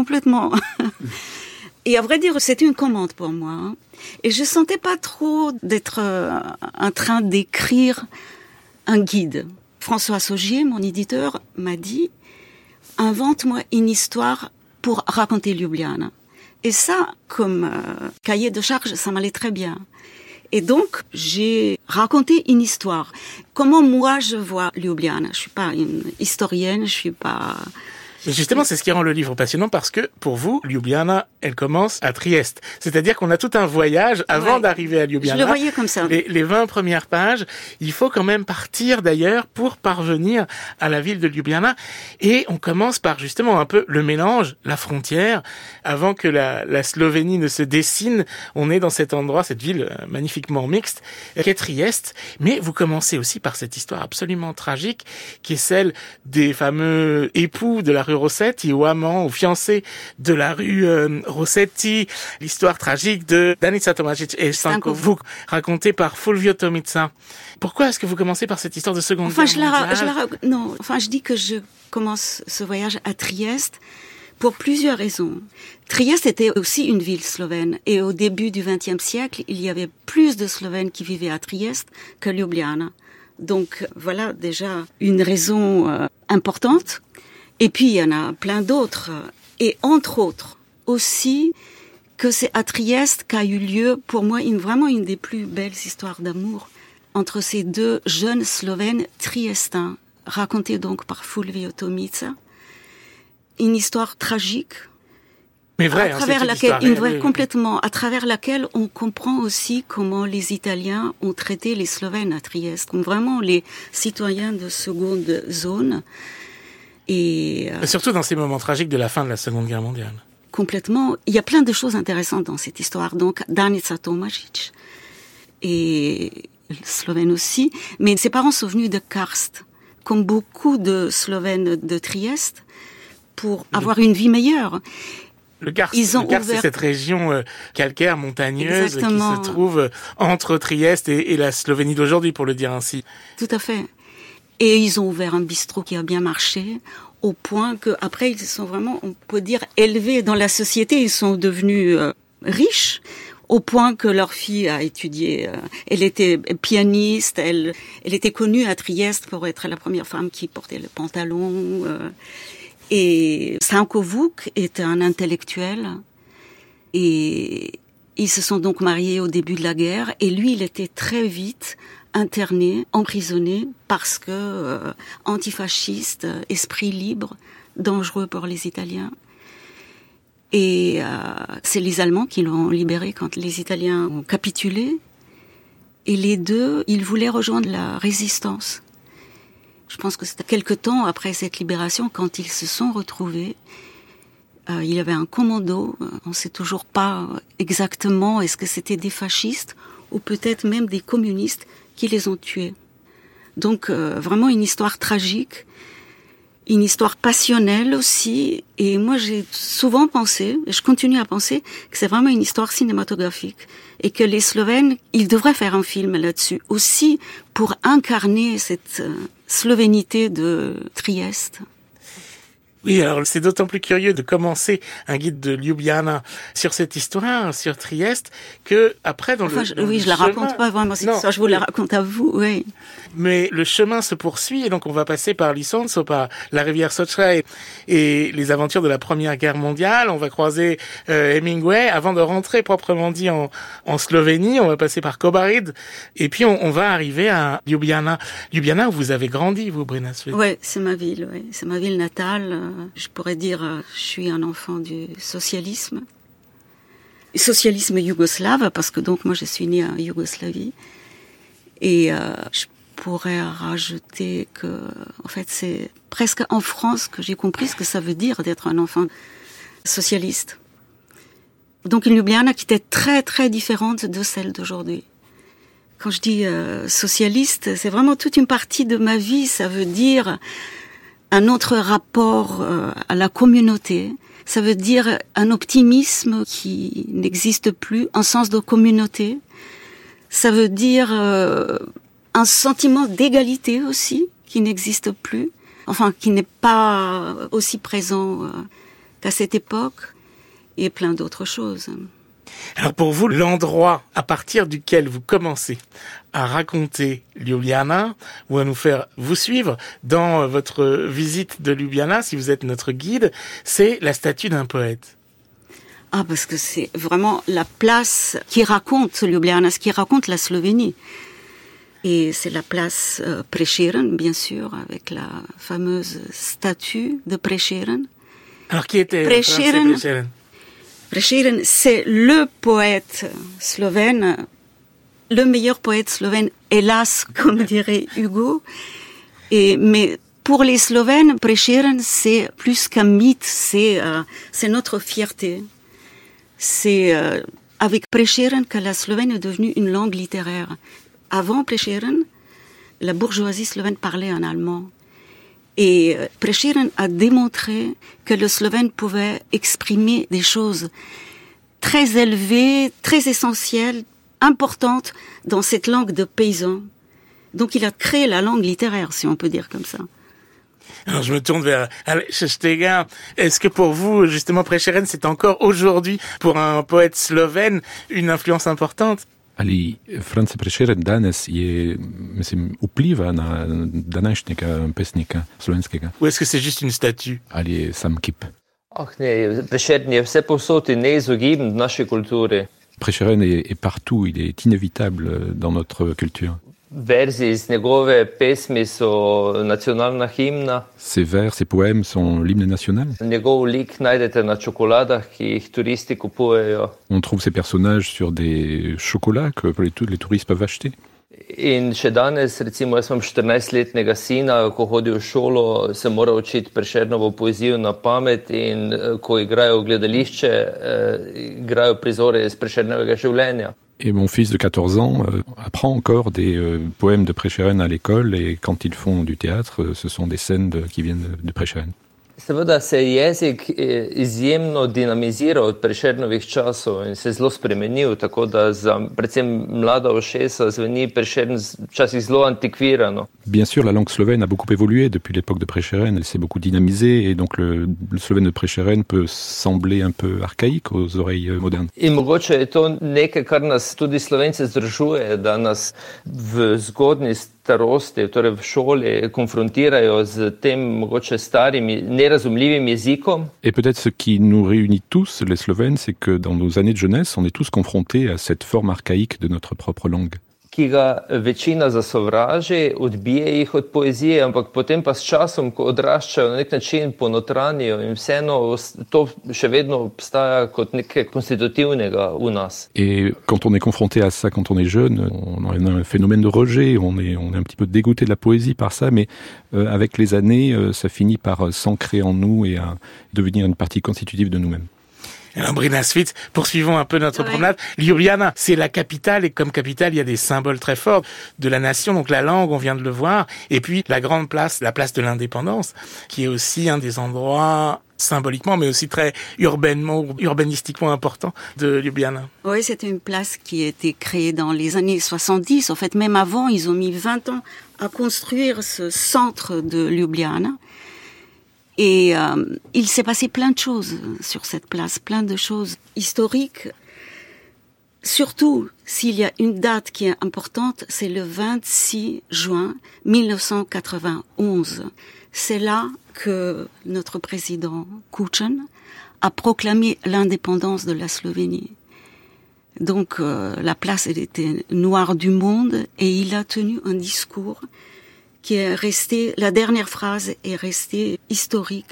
Et à vrai dire, c'était une commande pour moi. Hein. Et je sentais pas trop d'être en train d'écrire un guide. François Saugier, mon éditeur, m'a dit « Invente-moi une histoire pour raconter Ljubljana ». Et ça, comme cahier de charge, ça m'allait très bien. Et donc, j'ai raconté une histoire. Comment moi je vois Ljubljana. Je suis pas une historienne, je suis pas Et justement, c'est ce qui rend le livre passionnant parce que, pour vous, Ljubljana, elle commence à Trieste. C'est-à-dire qu'on a tout un voyage avant d'arriver à Ljubljana. Je le voyais comme ça. Les 20 premières pages, il faut quand même partir d'ailleurs pour parvenir à la ville de Ljubljana. Et on commence par justement un peu le mélange, la frontière. Avant que la Slovénie ne se dessine, on est dans cet endroit, cette ville magnifiquement mixte, qu'est Trieste. Mais vous commencez aussi par cette histoire absolument tragique, qui est celle des fameux époux de la rue Rossetti, ou amants, ou fiancés de la rue Rossetti, l'histoire tragique de Danica Tomašić et Stanko Vuk, racontée par Fulvio Tomica. Pourquoi est-ce que vous commencez par cette histoire de Seconde Guerre mondiale? Je dis que je commence ce voyage à Trieste pour plusieurs raisons. Trieste était aussi une ville slovène, et au début du XXe siècle, il y avait plus de Slovènes qui vivaient à Trieste que Ljubljana. Donc voilà déjà une raison importante. Et puis il y en a plein d'autres. Et entre autres aussi que c'est à Trieste qu'a eu lieu pour moi vraiment une des plus belles histoires d'amour entre ces deux jeunes Slovènes triestins, racontée donc par Fulvio Tomica. Une histoire tragique. Mais vrai, à travers laquelle, complètement, à travers laquelle on comprend aussi comment les Italiens ont traité les Slovènes à Trieste, comme vraiment les citoyens de seconde zone. Et surtout dans ces moments tragiques de la fin de la Seconde Guerre mondiale. Complètement. Il y a plein de choses intéressantes dans cette histoire. Donc, Danica Tomašić et Slovène aussi. Mais ses parents sont venus de Karst, comme beaucoup de Slovènes de Trieste, pour avoir une vie meilleure. Le Karst, c'est cette région calcaire, montagneuse, Exactement. Qui se trouve entre Trieste et la Slovénie d'aujourd'hui, pour le dire ainsi. Tout à fait. Et ils ont ouvert un bistrot qui a bien marché, au point que après ils se sont vraiment, on peut dire, élevés dans la société. Ils sont devenus riches, au point que leur fille a étudié. Elle était pianiste, elle était connue à Trieste pour être la première femme qui portait le pantalon. Et Stanko Vuk était un intellectuel. Et ils se sont donc mariés au début de la guerre. Et lui, il était très vite interné, emprisonné, parce que antifasciste, esprit libre, dangereux pour les Italiens. Et c'est les Allemands qui l'ont libéré quand les Italiens ont capitulé. Et les deux, ils voulaient rejoindre la résistance. Je pense que c'était quelque temps après cette libération, quand ils se sont retrouvés. Il y avait un commando, on ne sait toujours pas exactement, est-ce que c'était des fascistes ou peut-être même des communistes qui les ont tués. Donc vraiment une histoire tragique, une histoire passionnelle aussi. Et moi j'ai souvent pensé, et je continue à penser, que c'est vraiment une histoire cinématographique. Et que les Slovènes, ils devraient faire un film là-dessus, aussi pour incarner cette slovénité de Trieste. Oui, alors c'est d'autant plus curieux de commencer un guide de Ljubljana sur cette histoire, sur Trieste, que après dans je la raconte pas vraiment, cette histoire, je vous la raconte à vous, oui. Mais le chemin se poursuit, et donc on va passer par Lisonzo, par la rivière Sotra et les aventures de la Première Guerre mondiale. On va croiser Hemingway avant de rentrer proprement dit en Slovénie. On va passer par Kobarid, et puis on va arriver à Ljubljana. Ljubljana où vous avez grandi, vous, Brina Svet. Ouais, c'est ma ville, ouais. C'est ma ville natale. Je pourrais dire, je suis un enfant du socialisme. Socialisme yougoslave, parce que donc moi je suis née en Yougoslavie. Et je pourrais rajouter que, en fait, c'est presque en France que j'ai compris ce que ça veut dire d'être un enfant socialiste. Donc une Ljubljana qui était très très différente de celle d'aujourd'hui. Quand je dis socialiste, c'est vraiment toute une partie de ma vie. Ça veut dire un autre rapport à la communauté. Ça veut dire un optimisme qui n'existe plus, un sens de communauté. Ça veut dire un sentiment d'égalité aussi, qui n'existe plus, enfin qui n'est pas aussi présent qu'à cette époque, et plein d'autres choses. Alors pour vous, l'endroit à partir duquel vous commencez à raconter Ljubljana, ou à nous faire vous suivre dans votre visite de Ljubljana, si vous êtes notre guide, c'est la statue d'un poète. Ah, parce que c'est vraiment la place qui raconte Ljubljana, ce qui raconte la Slovénie. Et c'est la place Prešeren, bien sûr, avec la fameuse statue de Prešeren. Alors qui était Prešeren? Prešeren, c'est le poète slovène, le meilleur poète slovène, hélas, comme dirait Hugo. Mais pour les Slovènes, Prešeren, c'est plus qu'un mythe, c'est notre fierté. C'est avec Prešeren que la Slovène est devenue une langue littéraire. Avant Prešeren, la bourgeoisie slovène parlait en allemand. Et Prešeren a démontré que le slovène pouvait exprimer des choses très élevées, très essentielles, importantes dans cette langue de paysan. Donc il a créé la langue littéraire, si on peut dire comme ça. Alors je me tourne vers Aleš Steiger. Est-ce que pour vous, justement, Prešeren, c'est encore aujourd'hui, pour un poète slovène, une influence importante? Ali Franz Prešeren danes je, mislim, vpliva na današnjega pesnika slovenskega. Ou est-ce que c'est juste une statue? Ali je sam kip? Ne, Prešeren je vsepovsod in neizogiben v naši kulturi. Prešeren est partout, il est inévitable dans notre culture. Verzi iz njegove pesmi so nacionalna himna. Ses vers, ses poèmes sont l'hymne national. Njegov lik najdete na čokoladah, ki jih turisti kupujejo. On trouve ces personnages sur des chocolats que les touristes peuvent acheter. In še danes, recimo, jaz imam 14-letnega sina, ko hodi v šolo, se mora učiti Prešernovo poezijo na pamet in ko igrajo v gledališče, igrajo prizore iz Prešernovega življenja. Et mon fils de 14 ans apprend encore des poèmes de Prešeren à l'école et quand ils font du théâtre, ce sont des scènes qui viennent de Prešeren. Seveda se je jezik izjemno dinamiziral od Prešernovih časov in se zelo spremenil, tako da za predvsem mlada ušesa zveni Prešeren včasih zelo antikvirano. Bien sûr, la langue slovène a beaucoup évolué depuis l'époque de Prešeren, elle s'est beaucoup dynamisée et donc le slovène de Prešeren peut sembler un peu archaïque aux oreilles modernes. In mogoče je to nekaj, kar nas tudi Slovence združuje, da nas v zgodnji starosti, torej v šoli, konfrontirajo z tem mogoče starim, nerazumljivim jezikom. Et peut-être ce qui nous réunit tous, les Slovènes, c'est que dans nos années de jeunesse, on est tous confrontés à cette forme archaïque de notre propre langue. Ki ga večina zasovraži, odbije jih od poezije, ampak potem pa s časom, ko odraščajo, na nek način ponotranijo in vseeno to še vedno obstaja kot nekaj konstitutivnega v nas. Et quand on est confronté à ça, quand on est jeune, on a un phénomène de rejet, on est un petit peu dégoûté de la poésie par ça, mais avec les années, ça finit par s'ancrer en nous et à devenir une partie constitutive de nous-mêmes. Alors Brina Spitz, poursuivons un peu notre promenade. Ljubljana, c'est la capitale et comme capitale, il y a des symboles très forts de la nation, donc la langue, on vient de le voir, et puis la grande place, la place de l'indépendance, qui est aussi un des endroits symboliquement, mais aussi très urbanistiquement important de Ljubljana. Oui, c'était une place qui a été créée dans les années 70. En fait, même avant, ils ont mis 20 ans à construire ce centre de Ljubljana. Et il s'est passé plein de choses sur cette place, plein de choses historiques. Surtout, s'il y a une date qui est importante, c'est le 26 juin 1991. C'est là que notre président Kučan a proclamé l'indépendance de la Slovénie. Donc la place, elle était noire du monde et il a tenu un discours qui est resté, la dernière phrase est restée historique.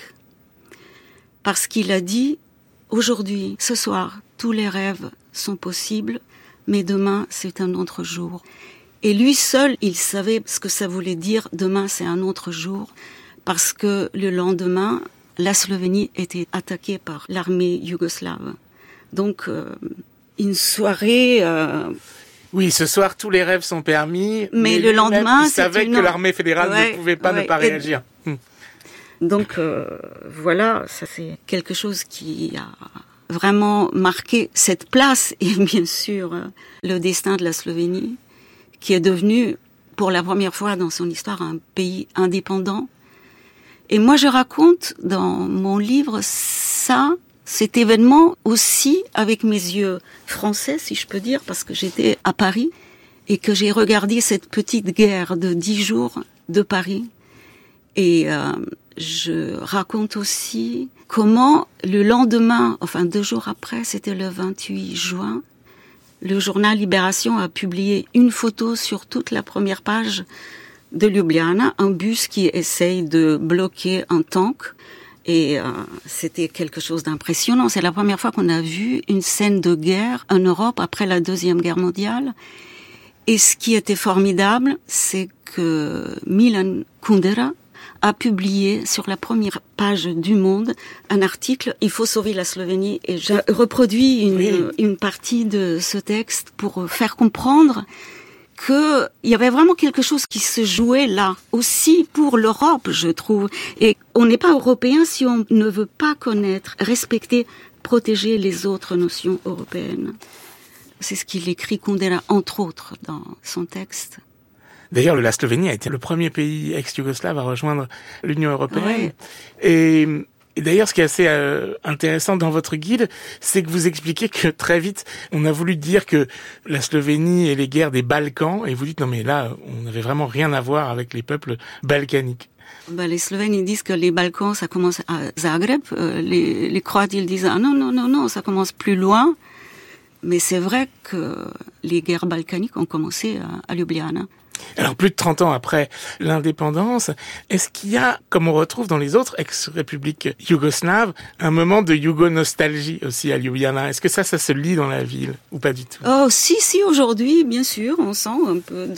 Parce qu'il a dit, aujourd'hui, ce soir, tous les rêves sont possibles, mais demain, c'est un autre jour. Et lui seul, il savait ce que ça voulait dire, demain, c'est un autre jour, parce que le lendemain, la Slovénie était attaquée par l'armée yougoslave. Donc, une soirée... Oui, ce soir, tous les rêves sont permis. Mais le lendemain, il savait que l'armée fédérale ne pouvait pas ne pas réagir. Donc, voilà, ça c'est quelque chose qui a vraiment marqué cette place et bien sûr le destin de la Slovénie, qui est devenu, pour la première fois dans son histoire, un pays indépendant. Et moi, je raconte dans mon livre cet événement aussi avec mes yeux français, si je peux dire, parce que j'étais à Paris et que j'ai regardé cette petite guerre de 10 jours de Paris. Et je raconte aussi comment le lendemain, enfin 2 jours après, c'était le 28 juin, le journal Libération a publié une photo sur toute la première page de Ljubljana, un bus qui essaye de bloquer un tank. Et c'était quelque chose d'impressionnant. C'est la première fois qu'on a vu une scène de guerre en Europe après la Deuxième Guerre mondiale. Et ce qui était formidable, c'est que Milan Kundera a publié sur la première page du Monde un article « Il faut sauver la Slovénie ». Et j'ai reproduit une partie de ce texte pour faire comprendre qu'il y avait vraiment quelque chose qui se jouait là, aussi pour l'Europe, je trouve. Et on n'est pas européen si on ne veut pas connaître, respecter, protéger les autres notions européennes. C'est ce qu'il écrit Kundera, entre autres, dans son texte. D'ailleurs, la Slovénie a été le premier pays ex-yougoslave à rejoindre l'Union européenne. Ouais. Et d'ailleurs, ce qui est assez intéressant dans votre guide, c'est que vous expliquez que très vite, on a voulu dire que la Slovénie est les guerres des Balkans, et vous dites non mais là, on n'avait vraiment rien à voir avec les peuples balkaniques. Les Slovènes, ils disent que les Balkans, ça commence à Zagreb. Les Croates, ils disent ah non, ça commence plus loin. Mais c'est vrai que les guerres balkaniques ont commencé à Ljubljana. Alors, plus de 30 ans après l'indépendance, est-ce qu'il y a, comme on retrouve dans les autres ex-républiques yougoslaves, un moment de yougo-nostalgie aussi à Ljubljana? Est-ce que ça se lit dans la ville ou pas du tout? Oh, si, aujourd'hui, bien sûr, on sent un peu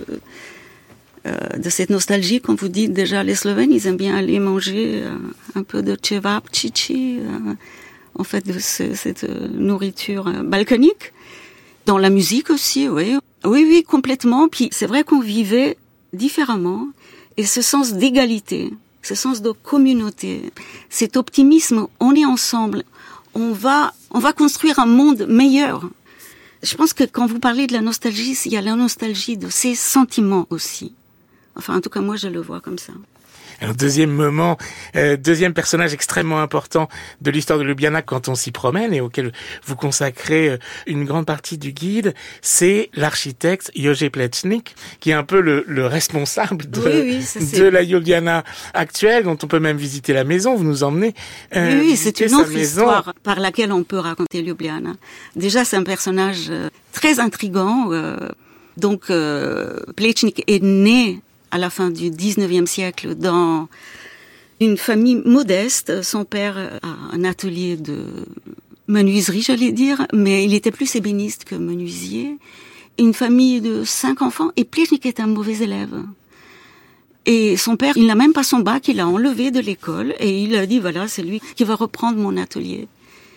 de cette nostalgie. Comme vous dites, déjà, les Slovènes, ils aiment bien aller manger un peu de cevap, chichi, en fait, de cette nourriture balkanique. Dans la musique aussi, oui. Oui, complètement. Puis c'est vrai qu'on vivait différemment. Et ce sens d'égalité, ce sens de communauté, cet optimisme, on est ensemble, on va construire un monde meilleur. Je pense que quand vous parlez de la nostalgie, il y a la nostalgie de ces sentiments aussi. Enfin, en tout cas, moi, je le vois comme ça. Alors, deuxième moment, deuxième personnage extrêmement important de l'histoire de Ljubljana quand on s'y promène et auquel vous consacrez une grande partie du guide, c'est l'architecte Jože Plečnik, qui est un peu le responsable de la Ljubljana actuelle, dont on peut même visiter la maison. Vous nous emmenez oui, c'est une autre histoire par laquelle on peut raconter Ljubljana. Déjà, c'est un personnage très intrigant. Donc, Plečnik est né à la fin du 19e siècle dans une famille modeste. Son père a un atelier de menuiserie, j'allais dire, mais il était plus ébéniste que menuisier. Une famille de 5 enfants, et Plečnik est un mauvais élève. Et son père, il n'a même pas son bac, il l'a enlevé de l'école, et il a dit, voilà, c'est lui qui va reprendre mon atelier.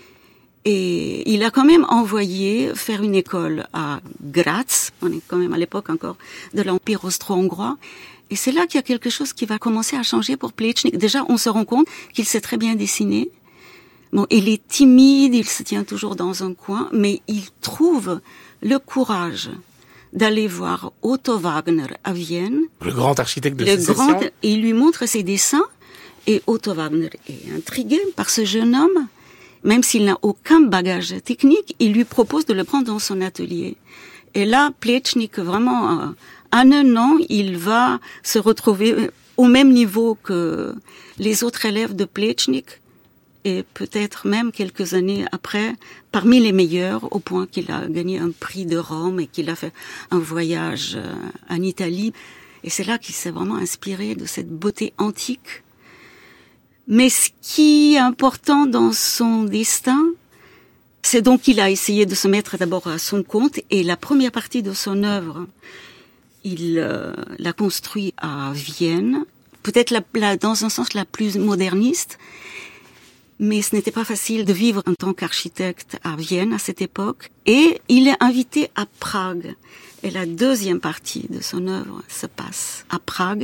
Et il a quand même envoyé faire une école à Graz, on est quand même à l'époque encore de l'Empire austro-hongrois, et c'est là qu'il y a quelque chose qui va commencer à changer pour Plečnik. Déjà, on se rend compte qu'il sait très bien dessiner. Bon, il est timide, il se tient toujours dans un coin, mais il trouve le courage d'aller voir Otto Wagner à Vienne. Le grand architecte de sécession. Et il lui montre ses dessins, et Otto Wagner est intrigué par ce jeune homme. Même s'il n'a aucun bagage technique, il lui propose de le prendre dans son atelier. Et là, Plečnik, vraiment, en un an, il va se retrouver au même niveau que les autres élèves de Plečnik, et peut-être même quelques années après, parmi les meilleurs, au point qu'il a gagné un prix de Rome et qu'il a fait un voyage en Italie. Et c'est là qu'il s'est vraiment inspiré de cette beauté antique. Mais ce qui est important dans son destin, c'est donc qu'il a essayé de se mettre d'abord à son compte, et la première partie de son œuvre, il l'a construit à Vienne, peut-être dans un sens la plus moderniste, mais ce n'était pas facile de vivre en tant qu'architecte à Vienne à cette époque, et il est invité à Prague. Et la deuxième partie de son œuvre se passe à Prague,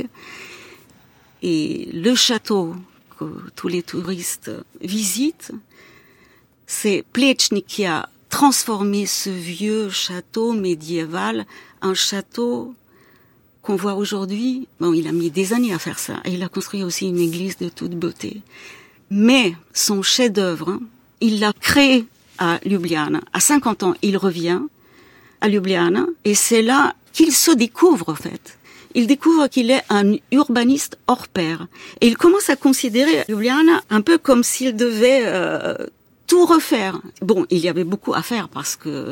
et le château que tous les touristes visitent, c'est Plečnik qui a transformé ce vieux château médiéval en château qu'on voit aujourd'hui. Bon, il a mis des années à faire ça, et il a construit aussi une église de toute beauté. Mais son chef-d'œuvre, il l'a créé à Ljubljana. À 50 ans, il revient à Ljubljana, et c'est là qu'il se découvre, en fait. Il découvre qu'il est un urbaniste hors pair. Et il commence à considérer Ljubljana un peu comme s'il devait tout refaire. Bon, il y avait beaucoup à faire parce que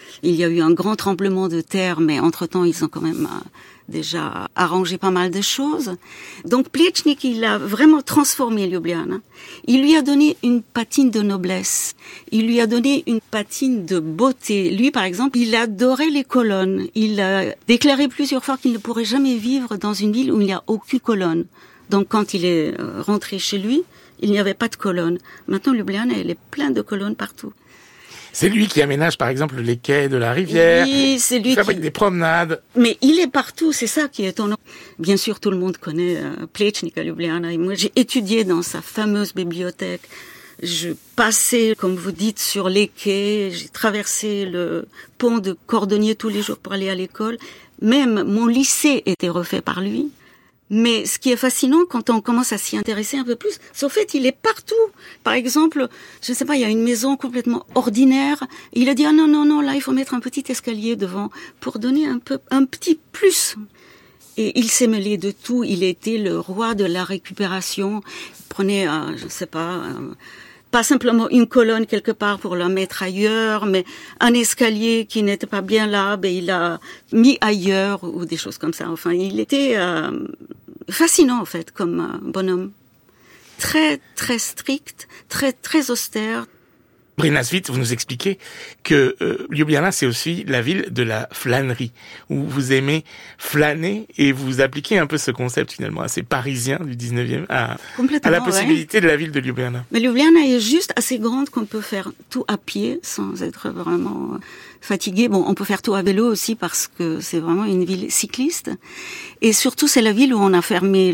il y a eu un grand tremblement de terre, mais entre-temps, ils ont quand même déjà arrangé pas mal de choses. Donc Plečnik, il a vraiment transformé Ljubljana. Il lui a donné une patine de noblesse. Il lui a donné une patine de beauté. Lui, par exemple, il adorait les colonnes. Il a déclaré plusieurs fois qu'il ne pourrait jamais vivre dans une ville où il n'y a aucune colonne. Donc quand il est rentré chez lui, il n'y avait pas de colonnes. Maintenant, Ljubljana, elle est pleine de colonnes partout. C'est lui qui aménage, par exemple, les quais de la rivière. Oui, c'est lui qui fabrique des promenades. Mais il est partout, c'est ça qui est étonnant. Bien sûr, tout le monde connaît Plečnik à Ljubljana. Et moi, j'ai étudié dans sa fameuse bibliothèque. Je passais, comme vous dites, sur les quais. J'ai traversé le pont de Cordonnier tous les jours pour aller à l'école. Même mon lycée était refait par lui. Mais ce qui est fascinant quand on commence à s'y intéresser un peu plus, c'est au fait il est partout. Par exemple, je ne sais pas, il y a une maison complètement ordinaire. Et il a dit non, là il faut mettre un petit escalier devant pour donner un petit plus. Et il s'est mêlé de tout. Il était le roi de la récupération. Il prenait, je ne sais pas simplement une colonne quelque part pour la mettre ailleurs, mais un escalier qui n'était pas bien là, ben il l'a mis ailleurs ou des choses comme ça. Enfin, il était fascinant en fait comme bonhomme, très très strict, très très austère. Brina Sviet, vous nous expliquez que Ljubljana, c'est aussi la ville de la flânerie, où vous aimez flâner et vous appliquez un peu ce concept finalement assez parisien du 19e à la possibilité de la ville de Ljubljana. Mais Ljubljana est juste assez grande qu'on peut faire tout à pied sans être vraiment fatigué. Bon, on peut faire tout à vélo aussi parce que c'est vraiment une ville cycliste. Et surtout, c'est la ville où on a fermé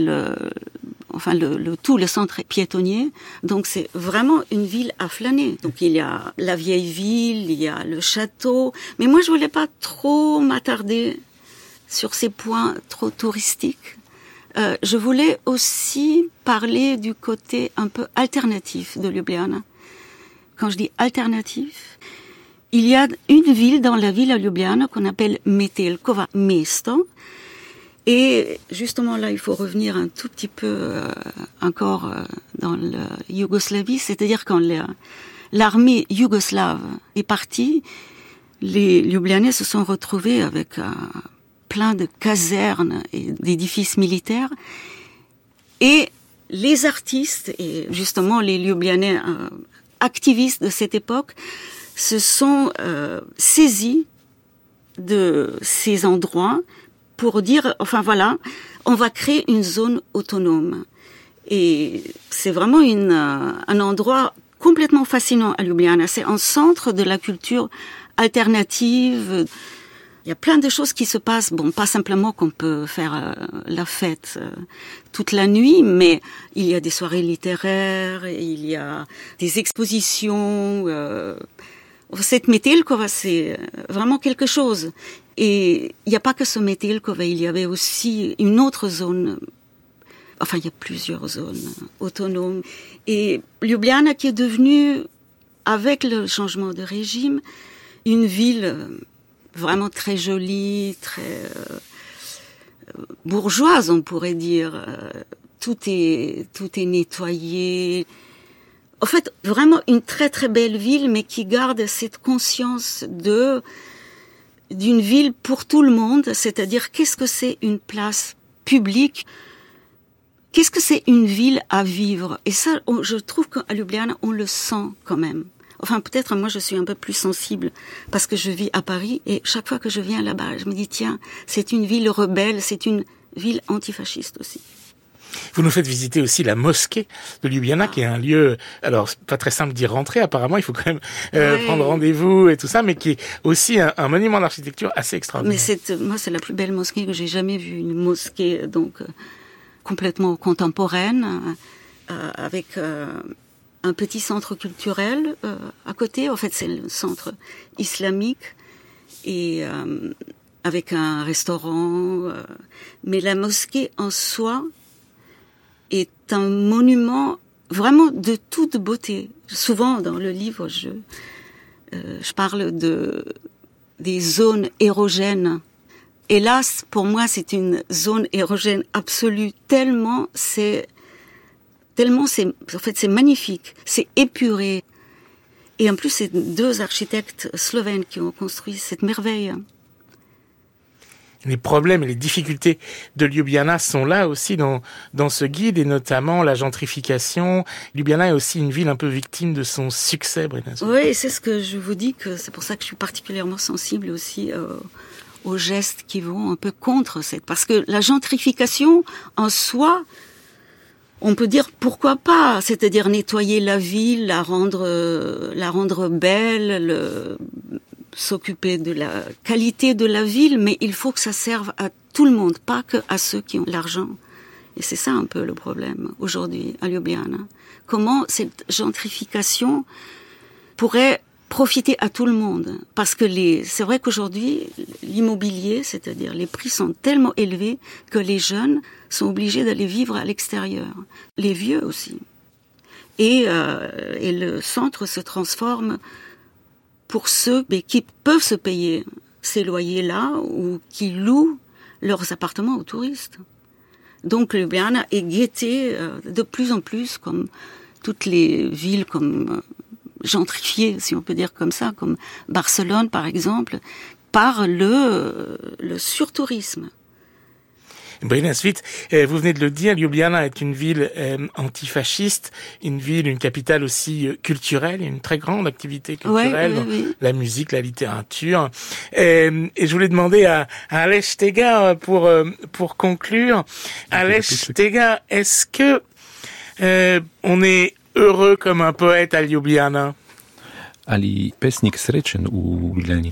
tout le centre piétonnier. Donc c'est vraiment une ville à flâner. Donc il y a la vieille ville, il y a le château. Mais moi je voulais pas trop m'attarder sur ces points trop touristiques. Je voulais aussi parler du côté un peu alternatif de Ljubljana. Quand je dis alternatif, il y a une ville dans la ville à Ljubljana qu'on appelle Metelkova mesto. Et justement là, il faut revenir un tout petit peu encore dans la Yougoslavie, c'est-à-dire quand l'armée yougoslave est partie, les Ljubljanais se sont retrouvés avec plein de casernes et d'édifices militaires. Et les artistes et justement les Ljubljanais activistes de cette époque se sont saisis de ces endroits pour dire, enfin voilà, on va créer une zone autonome. Et c'est vraiment un endroit complètement fascinant à Ljubljana. C'est un centre de la culture alternative. Il y a plein de choses qui se passent. Bon, pas simplement qu'on peut faire la fête toute la nuit, mais il y a des soirées littéraires, il y a des expositions. Cette Metelkova, c'est vraiment quelque chose. Et il n'y a pas que ce Metelkova, il y avait aussi une autre zone. Enfin, il y a plusieurs zones autonomes. Et Ljubljana qui est devenue, avec le changement de régime, une ville vraiment très jolie, très bourgeoise, on pourrait dire. Tout est nettoyé. En fait, vraiment une très très belle ville, mais qui garde cette conscience d'une ville pour tout le monde, c'est-à-dire qu'est-ce que c'est une place publique, qu'est-ce que c'est une ville à vivre. Et ça, je trouve qu'à Ljubljana, on le sent quand même. Enfin, peut-être moi, je suis un peu plus sensible parce que je vis à Paris et chaque fois que je viens là-bas, je me dis, tiens, c'est une ville rebelle, c'est une ville antifasciste aussi. Vous nous faites visiter aussi la mosquée de Ljubljana, qui est un lieu, alors c'est pas très simple d'y rentrer apparemment, il faut quand même prendre rendez-vous et tout ça, mais qui est aussi un monument d'architecture assez extraordinaire. Mais moi c'est la plus belle mosquée que j'ai jamais vue, une mosquée donc complètement contemporaine, avec un petit centre culturel à côté. En fait c'est le centre islamique et avec un restaurant, mais la mosquée en soi est un monument vraiment de toute beauté. Souvent dans le livre, je parle des zones érogènes. Hélas, pour moi, c'est une zone érogène absolue. Tellement c'est magnifique, c'est épuré. Et en plus, c'est 2 architectes slovènes qui ont construit cette merveille. Les problèmes et les difficultés de Ljubljana sont là aussi dans ce guide, et notamment la gentrification. Ljubljana est aussi une ville un peu victime de son succès, Brina. Oui, c'est ce que je vous dis, que c'est pour ça que je suis particulièrement sensible aussi aux gestes qui vont un peu contre parce que la gentrification en soi, on peut dire pourquoi pas, c'est-à-dire nettoyer la ville, la rendre belle, s'occuper de la qualité de la ville, mais il faut que ça serve à tout le monde, pas que à ceux qui ont l'argent. Et c'est ça un peu le problème aujourd'hui à Ljubljana. Comment cette gentrification pourrait profiter à tout le monde? Parce que c'est vrai qu'aujourd'hui, l'immobilier, c'est-à-dire les prix sont tellement élevés que les jeunes sont obligés d'aller vivre à l'extérieur. Les vieux aussi. Et le centre se transforme pour ceux qui peuvent se payer ces loyers-là ou qui louent leurs appartements aux touristes. Donc Ljubljana est guettée de plus en plus, comme toutes les villes comme gentrifiées, si on peut dire comme ça, comme Barcelone par exemple, par le surtourisme. Brina Svit, vous venez de le dire, Ljubljana est une ville antifasciste, une capitale aussi culturelle, une très grande activité culturelle, oui. La musique, la littérature. Et je voulais demander à Aleš Tega pour conclure. Aleš Tega, est-ce que on est heureux comme un poète à Ljubljana? Ali pesnik srečen v Ljubljani?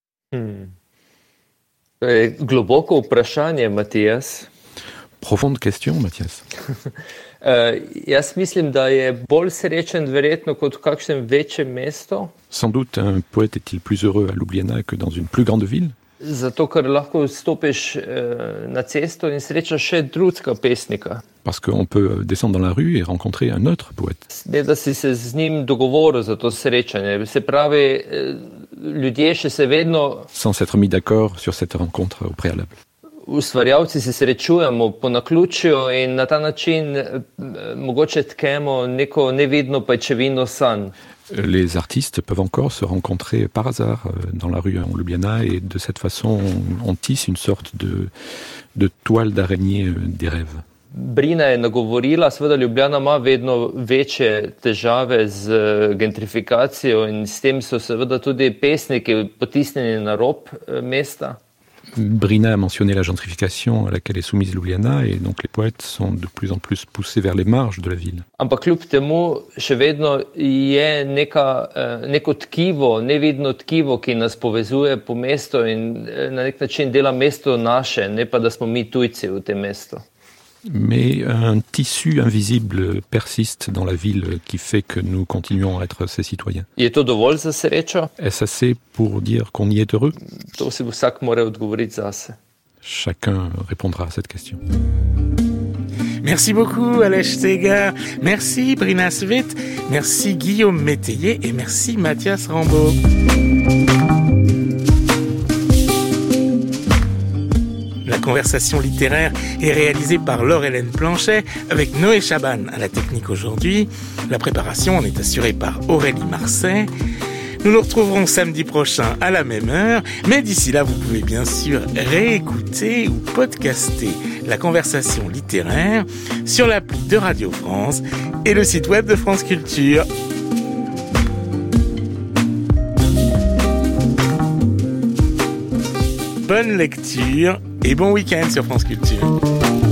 Globoko vprašanje, Matijas. Profonde question, Mathias. Jaz mislim, da je bolj srečen verjetno kot v kakšnem večjem mestu. Sans doute, un poète est-il plus heureux à Ljubljana que dans une plus grande ville? Zato, ker lahko stopiš na cesto in srečaš še drugega pesnika. Parce qu'on peut descendre dans la rue et rencontrer un autre poète. Ne, da si se z njim dogovoril za to srečanje. Se pravi, ljudje še se vedno... Sans s'être mis d'accord sur cette rencontre au préalable. Ustvarjalci se srečujemo po naključju in na ta način mogoče tkemo neko nevidno pajčevino sanj. Les artistes peuvent encore se rencontrer par hasard dans la rue en Ljubljana et de cette façon on tisse une sorte de toile d'araignée des rêves. Brina je nagovorila, seveda Ljubljana ima vedno večje težave z gentrifikacijo in s tem so seveda tudi pesniki potisnjeni na rob mesta. Brina a mentionné la gentrification à laquelle est soumise Ljubljana et donc les poètes sont de plus en plus poussés vers les marges de la ville. Ampak kljub temu še vedno je neko tkivo, nevidno tkivo, ki nas povezuje po mestu in na nek način dela mesto naše, ne pa da smo mi tujci v tem mestu. Mais un tissu invisible persiste dans la ville qui fait que nous continuons à être ses citoyens. Je to dovolj za srečo? Est-ce assez pour dire qu'on y est heureux? To si vsak mora odgovoriti zase. Chacun répondra à cette question. Merci beaucoup Aleš Tega, merci Brina Svit, merci Guillaume Métayer et merci Mathias Rambaud. La conversation littéraire est réalisée par Laure-Hélène Planchet avec Noé Chaban à la technique aujourd'hui. La préparation en est assurée par Aurélie Marseille. Nous nous retrouverons samedi prochain à la même heure, mais d'ici là, vous pouvez bien sûr réécouter ou podcaster la conversation littéraire sur l'appli de Radio France et le site web de France Culture. Bonne lecture et bon week-end sur France Culture.